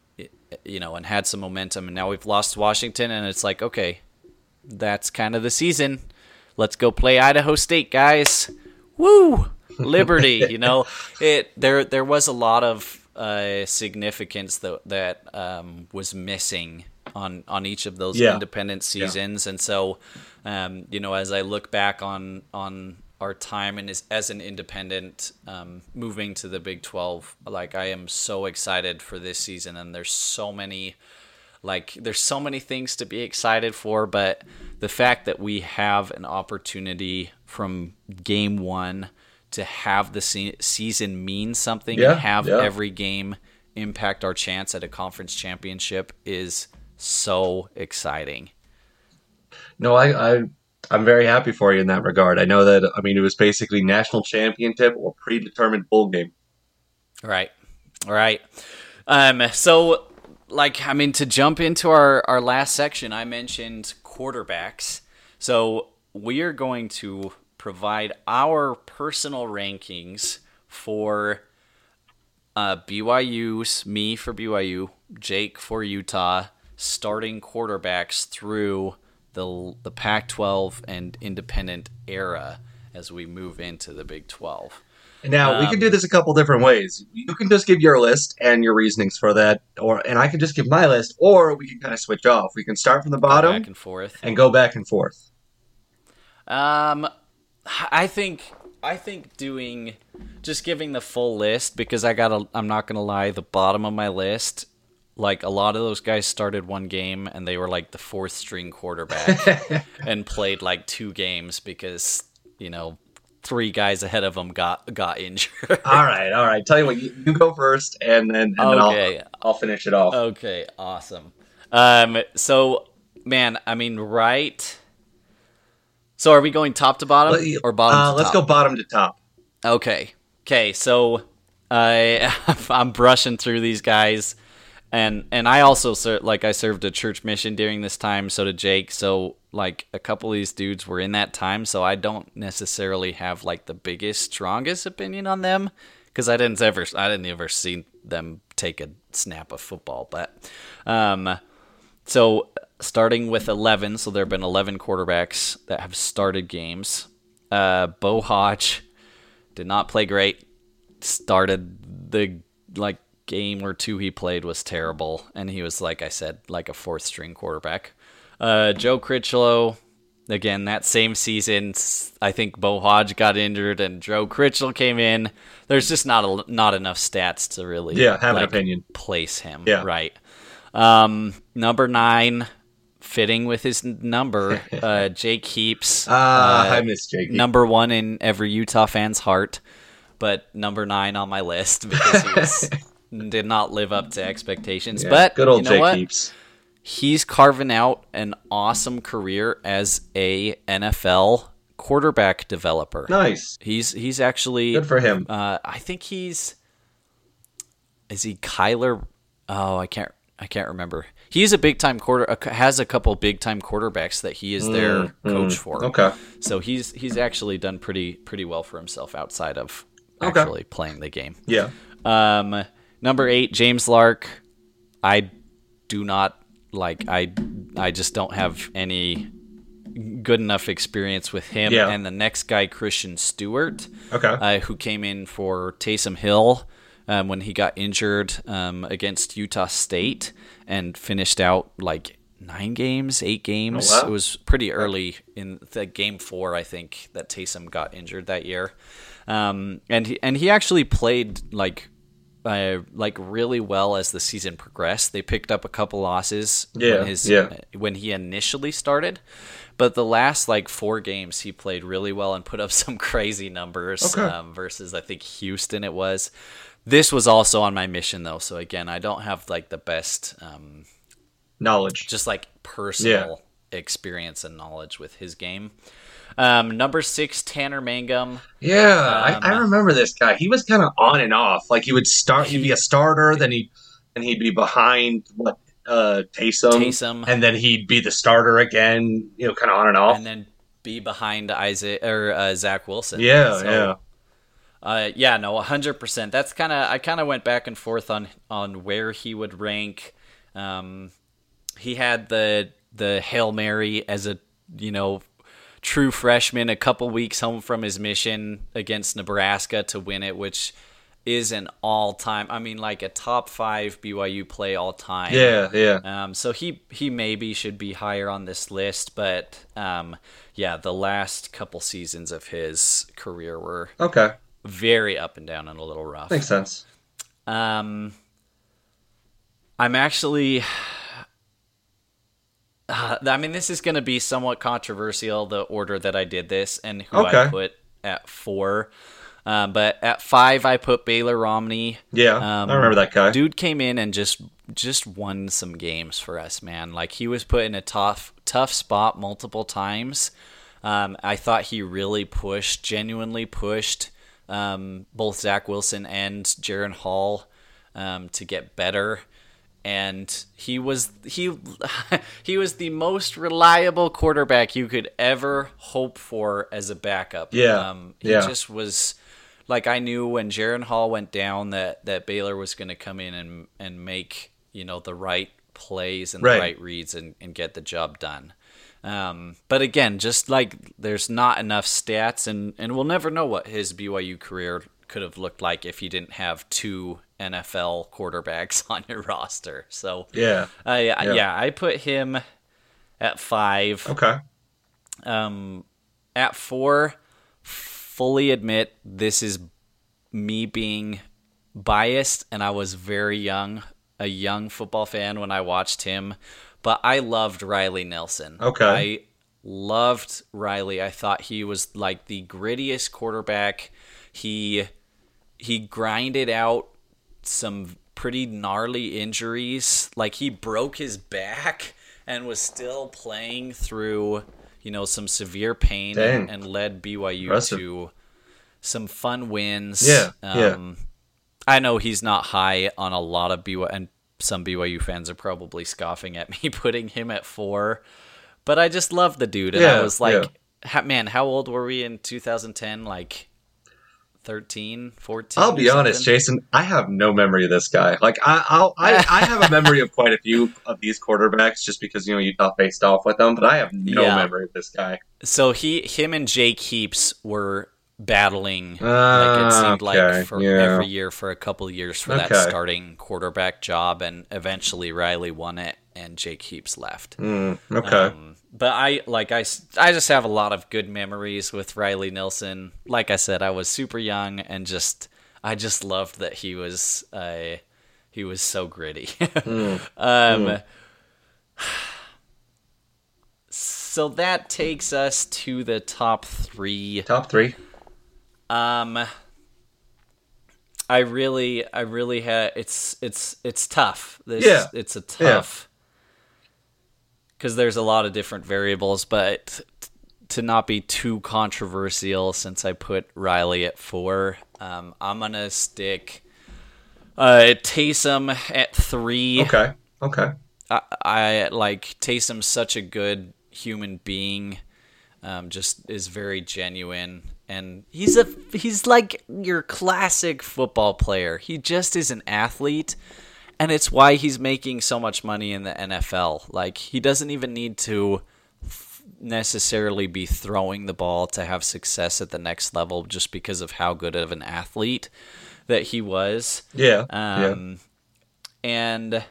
S3: You know, and had some momentum, and now we've lost Washington, and it's like, okay, that's kind of the season. Let's go play Idaho State, guys. Woo! Liberty, you know. It there there was a lot of uh, significance that that um, was missing on, on each of those
S2: yeah.
S3: independent seasons, yeah. and so um, you know, as I look back on on our time and as, as an independent um, moving to the Big twelve, like I am so excited for this season, and there's so many like there's so many things to be excited for, but the fact that we have an opportunity from game one to have the se- season mean something
S2: yeah,
S3: and have
S2: yeah.
S3: every game impact our chance at a conference championship is so exciting.
S2: No, I, I I'm very happy for you in that regard. I know that, I mean, it was basically national championship or predetermined bowl game.
S3: Right. Right. Um, so, like, I mean, to jump into our, our last section, I mentioned quarterbacks. So we are going to provide our personal rankings for uh, B Y U's, me for B Y U, Jake for Utah, starting quarterbacks through the the Pac twelve and independent era as we move into the Big twelve.
S2: Now,
S3: um,
S2: we can do this a couple different ways. You can just give your list and your reasonings for that, or and I can just give my list, or we can kind of switch off. We can start from the bottom
S3: back and forth
S2: and go back and forth.
S3: Um, I think I think doing just giving the full list, because I gotta I'm not gonna lie, the bottom of my list, like a lot of those guys started one game and they were like the fourth string quarterback and played like two games because, you know, three guys ahead of them got got injured.
S2: all right, all right. Tell you what, you, you go first, and then, and
S3: okay.
S2: then I'll, I'll finish it off.
S3: Okay, awesome. Um, so, man, I mean, right. So, are we going top to bottom or bottom
S2: uh,
S3: to
S2: let's
S3: top?
S2: go bottom to top.
S3: Okay. Okay, so I I'm brushing through these guys. And and I also, ser- like, I served a church mission during this time, so did Jake. So, like, a couple of these dudes were in that time, so I don't necessarily have, like, the biggest, strongest opinion on them, because I didn't ever, I didn't ever see them take a snap of football. But, um, so, starting with eleven, so there have been eleven quarterbacks that have started games. Uh, Bo Hodge did not play great. Started the, like, game or two he played was terrible, and he was, like I said, like a fourth string quarterback. Uh, Joe Critchlow, again, that same season, I think Bo Hodge got injured and Joe Critchlow came in. There's just not a, not enough stats to really
S2: yeah have
S3: like,
S2: an opinion.
S3: place him.
S2: Yeah.
S3: Right. Um, number nine, fitting with his number, uh, Jake Heaps.
S2: Uh, uh, I miss Jake Heaps.
S3: Number one in every Utah fan's heart, but number nine on my list because he was, did not live up to expectations.
S2: Yeah,
S3: but
S2: good old
S3: you know
S2: Jake
S3: what?
S2: Heaps.
S3: He's carving out an awesome career as a N F L quarterback developer.
S2: Nice.
S3: He's he's actually
S2: good for him.
S3: Uh, I think he's is he Kyler? Oh, I can't I can't remember. He's a big time quarter has a couple big time quarterbacks that he is their
S2: mm,
S3: coach
S2: mm,
S3: for.
S2: Okay.
S3: So he's he's actually done pretty pretty well for himself outside of
S2: okay.
S3: actually playing the game.
S2: Yeah.
S3: Um, number eight, James Lark. I do not like I I just don't have any good enough experience with him.
S2: Yeah.
S3: And the next guy, Christian Stewart,
S2: okay,
S3: uh, who came in for Taysom Hill um, when he got injured um, against Utah State and finished out like nine games, eight games.
S2: Oh, wow.
S3: It was pretty early in the game four, I think, that Taysom got injured that year. Um, and he, and he actually played like uh, like really well as the season progressed. They picked up a couple losses
S2: yeah,
S3: when his
S2: yeah.
S3: when he initially started. But the last like four games, he played really well and put up some crazy numbers
S2: okay.
S3: um, versus I think Houston it was. This was also on my mission though, so again, I don't have like the best um,
S2: knowledge,
S3: just like personal yeah. experience and knowledge with his game. Um, number six, Tanner Mangum.
S2: Yeah,
S3: um,
S2: I, I remember this guy. He was kind of on and off. Like he would start, he'd be a starter, then he and he'd be behind what. Uh, Taysom,
S3: Taysom,
S2: and then he'd be the starter again, you know, kind of on and off,
S3: and then be behind Isaac or uh, Zach Wilson.
S2: Yeah,
S3: so,
S2: yeah,
S3: uh, yeah. No, a hundred percent. That's kind of I kind of went back and forth on on where he would rank. Um, he had the the Hail Mary as a you know true freshman, a couple weeks home from his mission against Nebraska to win it, which is an all-time, I mean, like a top five B Y U play all-time.
S2: Yeah, yeah.
S3: Um, so he he maybe should be higher on this list, but um, yeah, the last couple seasons of his career were
S2: okay,
S3: very up and down and a little rough.
S2: Makes sense.
S3: Um, I'm actually, uh, I mean, this is going to be somewhat controversial, the order that I did this and who
S2: okay.
S3: I put at four. Um, but at five, I put Baylor Romney.
S2: Yeah,
S3: um,
S2: I remember that guy.
S3: Dude came in and just just won some games for us, man. Like he was put in a tough tough spot multiple times. Um, I thought he really pushed, genuinely pushed um, both Zach Wilson and Jaren Hall um, to get better. And he was he he was the most reliable quarterback you could ever hope for as a backup.
S2: Yeah,
S3: um, he
S2: yeah.
S3: just was. Like I knew when Jaren Hall went down that, that Baylor was going to come in and and make you know the right plays and
S2: right.
S3: the right reads and, and get the job done. Um, but again, just like there's not enough stats, and, and we'll never know what his B Y U career could have looked like if you didn't have two N F L quarterbacks on your roster. So
S2: yeah,
S3: uh, yeah, yeah, I put him at five.
S2: Okay.
S3: Um, at four. Fully admit this is me being biased, and I was very young, a young football fan when I watched him, but I loved Riley Nelson.
S2: Okay.
S3: I loved Riley. I thought he was like the grittiest quarterback. He he grinded out some pretty gnarly injuries. Like he broke his back and was still playing through you know, some severe pain and, and led B Y U Impressive. to some fun wins.
S2: Yeah,
S3: um,
S2: yeah.
S3: I know he's not high on a lot of B Y U, and some B Y U fans are probably scoffing at me putting him at four, but I just love the dude. And
S2: yeah,
S3: I was like,
S2: yeah.
S3: ha- man, how old were we in two thousand ten? Like thirteen, fourteen?
S2: I'll be honest, Jason, I have no memory of this guy. Like I I'll, I I have a memory of quite a few of these quarterbacks just because you know Utah faced off with them, but I have no
S3: yeah.
S2: memory of this guy.
S3: So he him and Jake Heaps were battling
S2: uh,
S3: like it seemed
S2: okay.
S3: like for
S2: yeah.
S3: every year for a couple of years for
S2: okay.
S3: that starting quarterback job, and eventually Riley won it and Jake Heaps left.
S2: Mm, okay.
S3: Um, but I like I, I just have a lot of good memories with Riley Nelson. Like I said, I was super young and just I just loved that he was uh, He was so gritty.
S2: mm.
S3: um,
S2: Mm.
S3: So that takes us to the top three.
S2: Top three.
S3: Um, I really, I really had. It's, it's, it's tough. This,
S2: Yeah.
S3: it's a tough. Because there's a lot of different variables, but t- to not be too controversial, since I put Riley at four, um, I'm gonna stick uh, Taysom at three.
S2: Okay. Okay.
S3: I, I like Taysom's such a good human being, um, just is very genuine, and he's a he's like your classic football player. He just is an athlete, and it's why he's making so much money in the N F L. Like, he doesn't even need to necessarily be throwing the ball to have success at the next level, just because of how good of an athlete that he was.
S2: Yeah.
S3: Um, yeah. And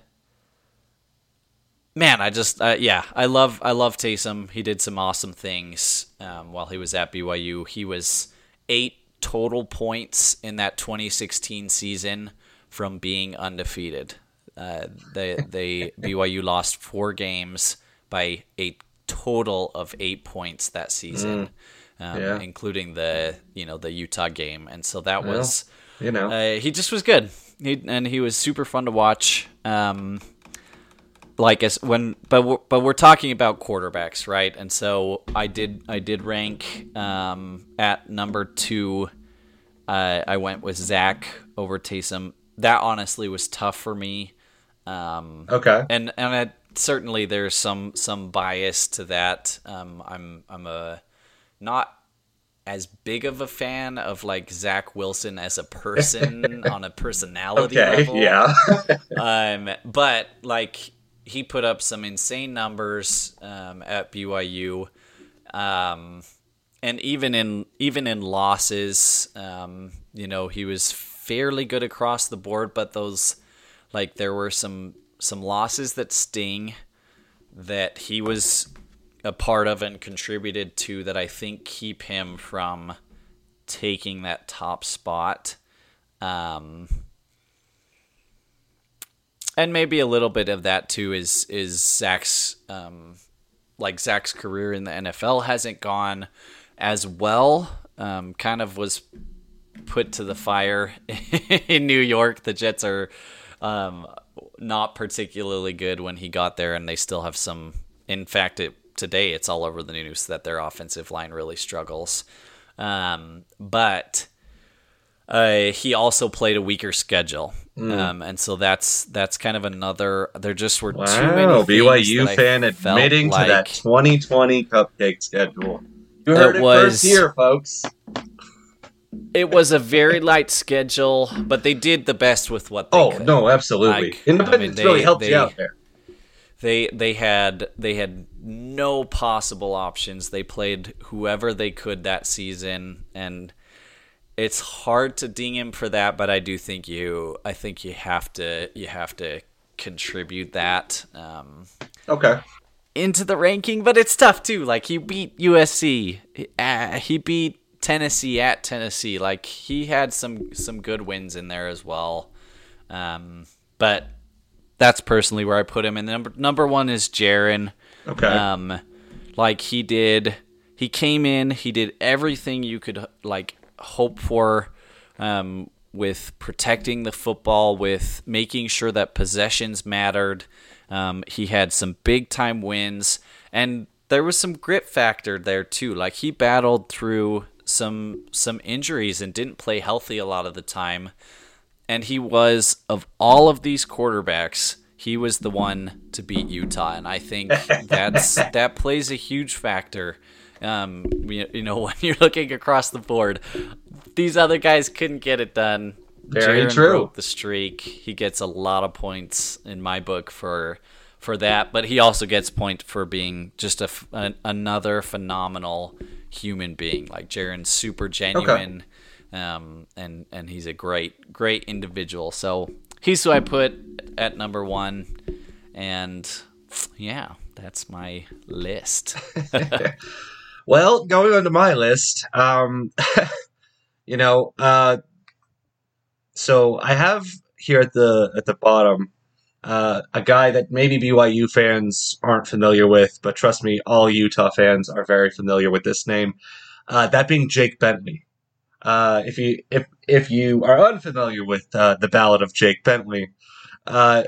S3: man, I just uh, yeah, I love I love Taysom. He did some awesome things um, while he was at B Y U. He was eight total points in that twenty sixteen season from being undefeated. Uh, they they B Y U lost four games by a total of eight points that season, mm, um, yeah. including the you know the Utah game, and so that well, was
S2: you know
S3: uh, he just was good. He and he was super fun to watch. Um, Like as when, but we're, but we're talking about quarterbacks, right? And so I did I did rank um, at number two. Uh, I went with Zach over Taysom. That honestly was tough for me. Um,
S2: okay.
S3: And and it, certainly there's some some bias to that. Um, I'm I'm a not as big of a fan of like Zach Wilson as a person on a personality
S2: okay,
S3: level.
S2: Yeah.
S3: um, but like. He put up some insane numbers um, at B Y U, um, and even in even in losses, um, you know, he was fairly good across the board. But those, like, there were some some losses that sting that he was a part of and contributed to that I think keep him from taking that top spot. Um, And maybe a little bit of that too is is Zach's um, like Zach's career in the N F L hasn't gone as well. Um, kind of was put to the fire in New York. The Jets are um, not particularly good when he got there, and they still have some. In fact, it, today it's all over the news that their offensive line really struggles. Um, but uh, he also played a weeker schedule. Mm. Um, and so that's that's kind of another. There just were
S2: wow,
S3: too many.
S2: B Y U fan admitting
S3: like
S2: to that twenty twenty cupcake schedule. You heard it, it was, first here, folks.
S3: It was a very light schedule, but they did the best with what they
S2: oh,
S3: could.
S2: Oh no, absolutely!
S3: Like,
S2: Independence I mean, they, really helped
S3: they,
S2: you out there.
S3: They they had they had no possible options. They played whoever they could that season, and it's hard to ding him for that, but I do think you I think you have to you have to contribute that um,
S2: okay
S3: into the ranking, but it's tough too. Like, he beat U S C, uh, he beat Tennessee at Tennessee. Like, he had some some good wins in there as well. Um, but that's personally where I put him. And number number one is Jaren.
S2: Okay.
S3: Um, like he did, he came in, he did everything you could like hope for, um, with protecting the football, with making sure that possessions mattered. Um, he had some big time wins, and there was some grit factor there too. Like, he battled through some some injuries and didn't play healthy a lot of the time. And he was, of all of these quarterbacks, he was the one to beat Utah, and I think that's that plays a huge factor. Um, you, you know, when you're looking across the board, these other guys couldn't get it done.
S2: Very
S3: Jaren
S2: true.
S3: Broke the streak. He gets a lot of points in my book for for that, but he also gets point for being just a, a another phenomenal human being. Like, Jaren's super genuine, okay. um, and and he's a great great individual. So he's who I put at number one, and yeah, that's my list.
S2: Well, going on to my list, um, you know, uh, so I have here at the at the bottom, uh, a guy that maybe B Y U fans aren't familiar with, but trust me, all Utah fans are very familiar with this name. Uh, that being Jake Bentley. Uh, if you if if you are unfamiliar with uh, the Ballad of Jake Bentley, uh,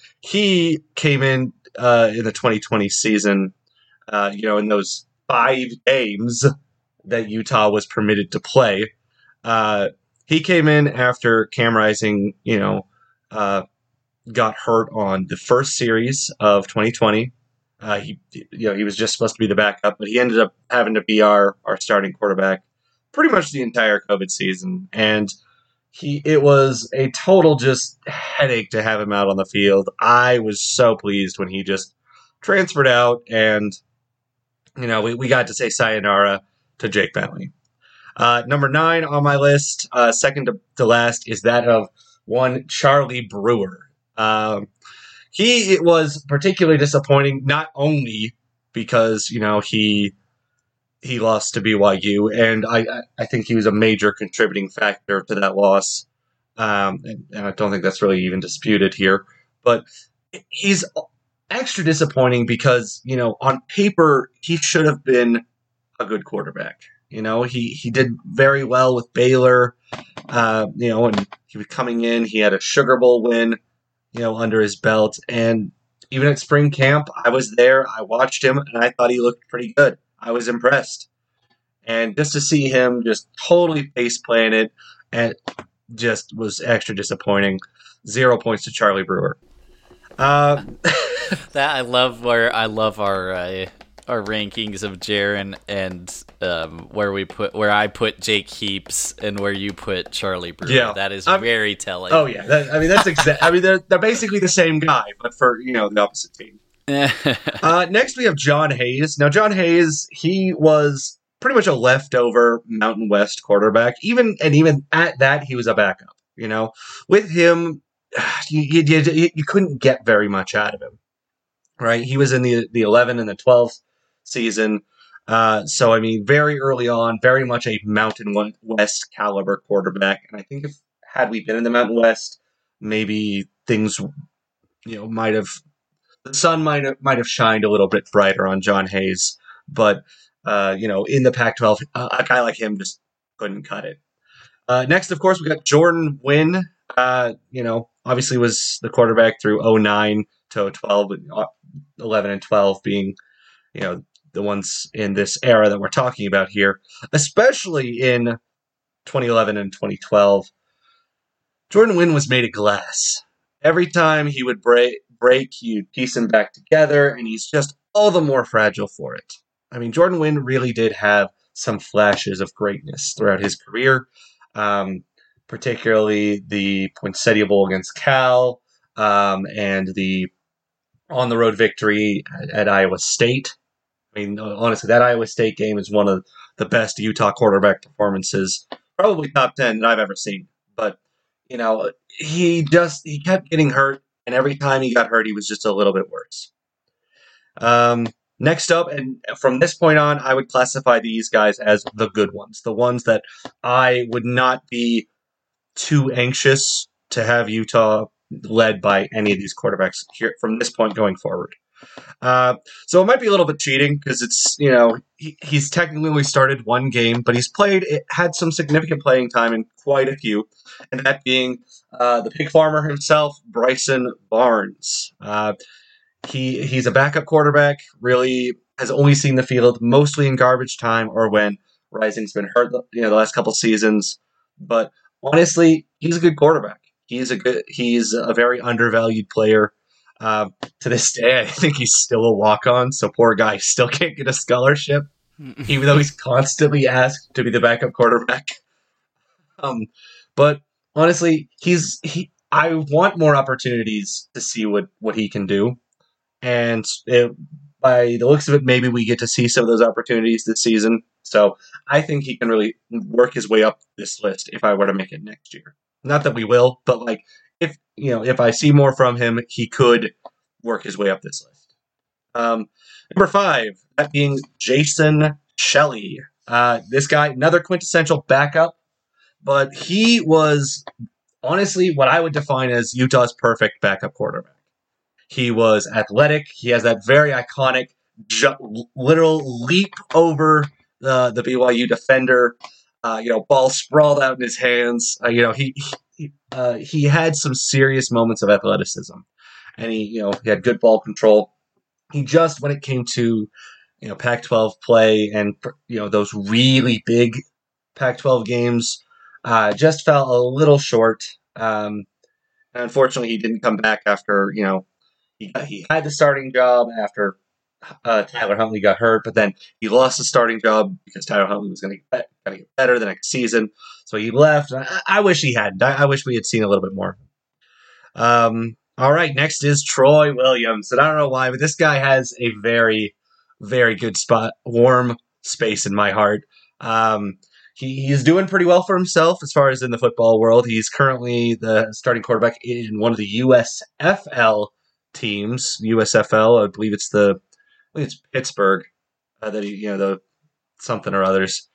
S2: he came in uh, in the twenty twenty season. Uh, you know, in those five games that Utah was permitted to play, uh, he came in after Cam Rising, you know, uh, got hurt on the first series of twenty twenty. Uh, he, you know, he was just supposed to be the backup, but he ended up having to be our our starting quarterback pretty much the entire COVID season, and he it was a total just headache to have him out on the field. I was so pleased when he just transferred out, and you know we, we got to say sayonara to Jake Bentley. Uh, number nine on my list, uh, second to, to last, is that of one Charlie Brewer. Um, he it was particularly disappointing, not only because you know he. He lost to B Y U, and I, I think he was a major contributing factor to that loss. Um, and, and I don't think that's really even disputed here. But he's extra disappointing because, you know, on paper, he should have been a good quarterback. You know, he, he did very well with Baylor. Uh, you know, and he was coming in. He had a Sugar Bowl win, you know, under his belt. And even at spring camp, I was there. I watched him, and I thought he looked pretty good. I was impressed. And just to see him just totally face plant it and just was extra disappointing. Zero points to Charlie Brewer. Uh,
S3: that I love where I love our uh, our rankings of Jaron and um, where we put where I put Jake Heaps and where you put Charlie Brewer.
S2: Yeah,
S3: that is
S2: I'm,
S3: very telling.
S2: Oh yeah, that, I mean that's exact. I mean they're they're basically the same guy, but for you know the opposite team. uh, next, we have John Hayes. Now, John Hayes, he was pretty much a leftover Mountain West quarterback. Even and even at that, he was a backup. You know, with him, you, you, you couldn't get very much out of him. Right? He was in the the eleven and the twelfth season. Uh, so I mean, very early on, very much a Mountain West caliber quarterback. And I think if had we been in the Mountain West, maybe things, you know, might have. The sun might have, might have shined a little bit brighter on John Hayes, but uh, you know, in the Pac twelve, uh, a guy like him just couldn't cut it. Uh, next, of course, we got Jordan Wynn. Uh, you know, obviously was the quarterback through oh nine to oh twelve, eleven and twelve being, you know, the ones in this era that we're talking about here, especially in twenty eleven and twenty twelve. Jordan Wynn was made of glass. Every time he would break. break, you piece him back together, and he's just all the more fragile for it. I mean, Jordan Wynn really did have some flashes of greatness throughout his career, um, particularly the Poinsettia Bowl against Cal, um, and the on-the-road victory at, at Iowa State. I mean, honestly, that Iowa State game is one of the best Utah quarterback performances, probably top ten that I've ever seen. But, you know, he just, he kept getting hurt. And every time he got hurt, he was just a little bit worse. Um, next up, and from this point on, I would classify these guys as the good ones. The ones that I would not be too anxious to have Utah led by any of these quarterbacks here from this point going forward. Uh, so it might be a little bit cheating because it's, you know, he, he's technically only started one game, but he's played, it had some significant playing time in quite a few, and that being uh, the pig farmer himself, Bryson Barnes. Uh, he he's a backup quarterback, really has only seen the field mostly in garbage time or when Rising's been hurt, you know, the last couple seasons. But honestly, he's a good quarterback. He's a good, he's a very undervalued player. Uh, to this day, I think he's still a walk-on, so poor guy still can't get a scholarship, even though he's constantly asked to be the backup quarterback. Um, but honestly, he's he. I want more opportunities to see what, what he can do, and it, by the looks of it, maybe we get to see some of those opportunities this season. So I think he can really work his way up this list if I were to make it next year. Not that we will, but like. If you know, if I see more from him, he could work his way up this list. Um, number five, that being Jason Shelley. Uh, this guy, another quintessential backup, but he was honestly what I would define as Utah's perfect backup quarterback. He was athletic. He has that very iconic ju- literal leap over the, the B Y U defender. Uh, you know, ball sprawled out in his hands. Uh, you know, he he, uh, he had some serious moments of athleticism, and he you know he had good ball control. He just, when it came to you know Pac twelve play and you know those really big Pac twelve games, uh, just fell a little short. Um, and unfortunately, he didn't come back after you know he he had the starting job after uh, Tyler Huntley got hurt, but then he lost the starting job because Tyler Huntley was going to get better the next season. So he left. I, I wish he had. I, I wish we had seen a little bit more. Um, all right, next is Troy Williams. And I don't know why, but this guy has a very, very good spot, warm space in my heart. Um, he, he's doing pretty well for himself as far as in the football world. He's currently the starting quarterback in one of the U S F L teams. U S F L, I believe it's the I think it's Pittsburgh uh, that he, you know, the something or others.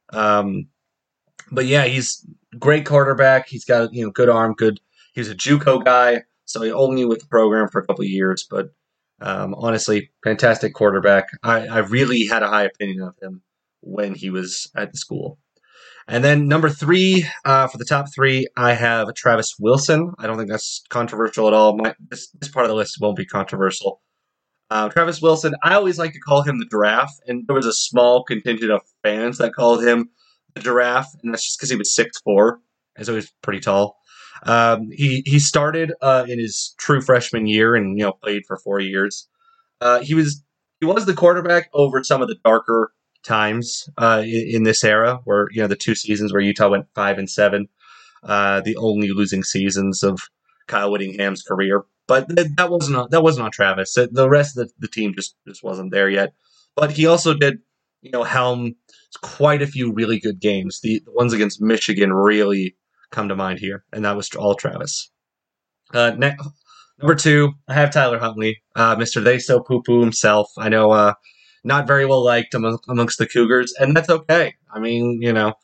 S2: Um, but yeah, he's great quarterback. He's got you know good arm, good. He was a JUCO guy, so he only with the program for a couple of years. But um, honestly, fantastic quarterback. I, I really had a high opinion of him when he was at the school. And then number three uh, for the top three, I have Travis Wilson. I don't think that's controversial at all. My, this this part of the list won't be controversial. Uh, Travis Wilson, I always like to call him the Giraffe, and there was a small contingent of fans that called him the Giraffe, and that's just because he was six foot four, and so he was pretty tall. Um, he he started uh, in his true freshman year and you know played for four years. Uh, he was he was the quarterback over some of the darker times uh, in, in this era, where you know the two seasons where Utah went five and seven, uh, the only losing seasons of Kyle Whittingham's career. But th- that wasn't on, that wasn't on Travis. The rest of the, the team just, just wasn't there yet. But he also did, you know, helm quite a few really good games. The, the ones against Michigan really come to mind here, and that was all Travis. Uh, ne- number two, I have Tyler Huntley, uh, Mister They So Poo Poo himself. I know, uh, not very well liked among, amongst the Cougars, and that's okay. I mean, you know,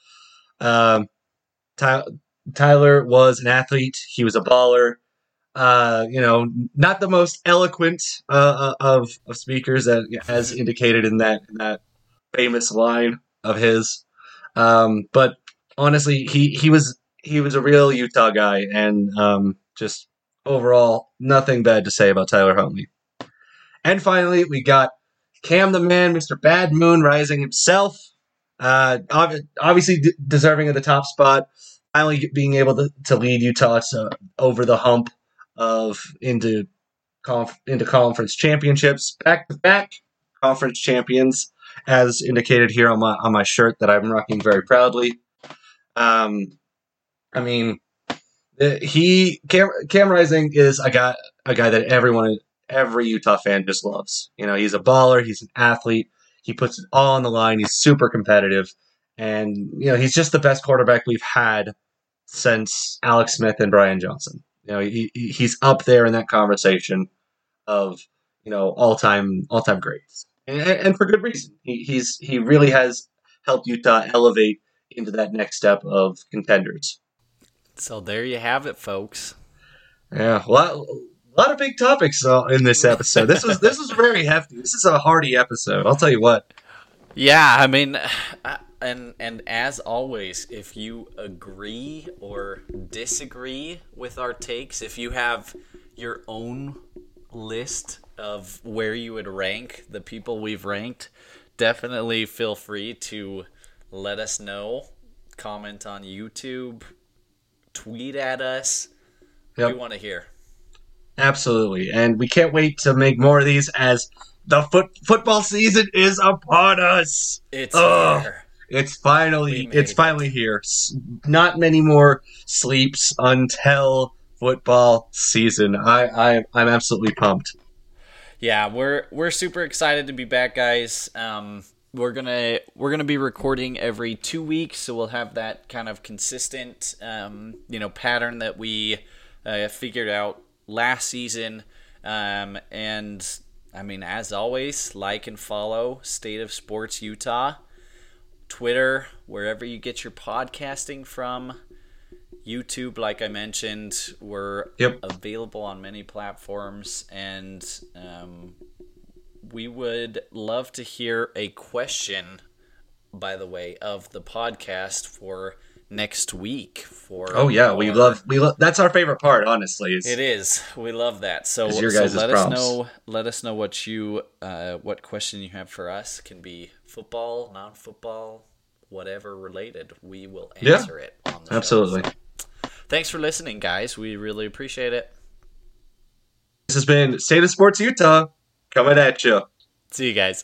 S2: um, Ty- Tyler was an athlete. He was a baller. Uh, you know, not the most eloquent uh, of of speakers, that, as indicated in that in that famous line of his. Um, but honestly, he, he was he was a real Utah guy, and um, just overall, nothing bad to say about Tyler Huntley. And finally, we got Cam the Man, Mister Bad Moon Rising himself. Uh, ob- obviously d- deserving of the top spot. Finally being able to, to lead Utah to, over the hump of into conf, into conference championships, back to back conference champions, as indicated here on my on my shirt that I'm rocking very proudly. Um, I mean, he Cam, Cam Rising is a guy a guy that everyone every Utah fan just loves. You know, he's a baller, he's an athlete, he puts it all on the line, he's super competitive, and you know he's just the best quarterback we've had since Alex Smith and Brian Johnson. You know, he, he's up there in that conversation of, you know, all-time all-time greats. And, and for good reason. He he's he really has helped Utah elevate into that next step of contenders.
S3: So there you have it, folks.
S2: Yeah, a lot, a lot of big topics uh, in this episode. This was this was very hefty. This is a hearty episode, I'll tell you what.
S3: Yeah, I mean, and and as always, if you agree or disagree with our takes, if you have your own list of where you would rank the people we've ranked, definitely feel free to let us know. Comment on YouTube, tweet at us. Yep. We want to hear.
S2: Absolutely, and we can't wait to make more of these as the foot football season is upon us.
S3: It's oh, here.
S2: It's finally it's finally it. here. Not many more sleeps until football season. I, I I'm absolutely pumped.
S3: Yeah, we're we're super excited to be back, guys. Um, we're gonna we're gonna be recording every two weeks, so we'll have that kind of consistent um, you know pattern that we uh, figured out last season. Um, and I mean, as always, like and follow State of Sports Utah, Twitter, wherever you get your podcasting from. YouTube, like I mentioned, we're
S2: Yep.
S3: available on many platforms, and um, we would love to hear a question, by the way, of the podcast for next week. For
S2: Oh yeah, we
S3: our-
S2: love we love that's our favorite part, honestly. Is,
S3: It is. We love that. So,
S2: Is your
S3: so
S2: guys'
S3: let us
S2: prompts.
S3: know. Let us know what you, uh, what question you have for us. Can be football, non-football, whatever related. We will
S2: Yeah,
S3: answer it on the
S2: absolutely.
S3: show. So, thanks for listening, guys. We really appreciate it.
S2: This has been State of Sports Utah coming at you.
S3: See you guys.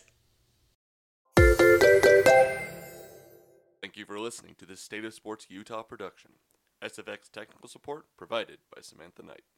S4: Thank you for listening to this State of Sports Utah production. S F X technical support provided by Samantha Knight.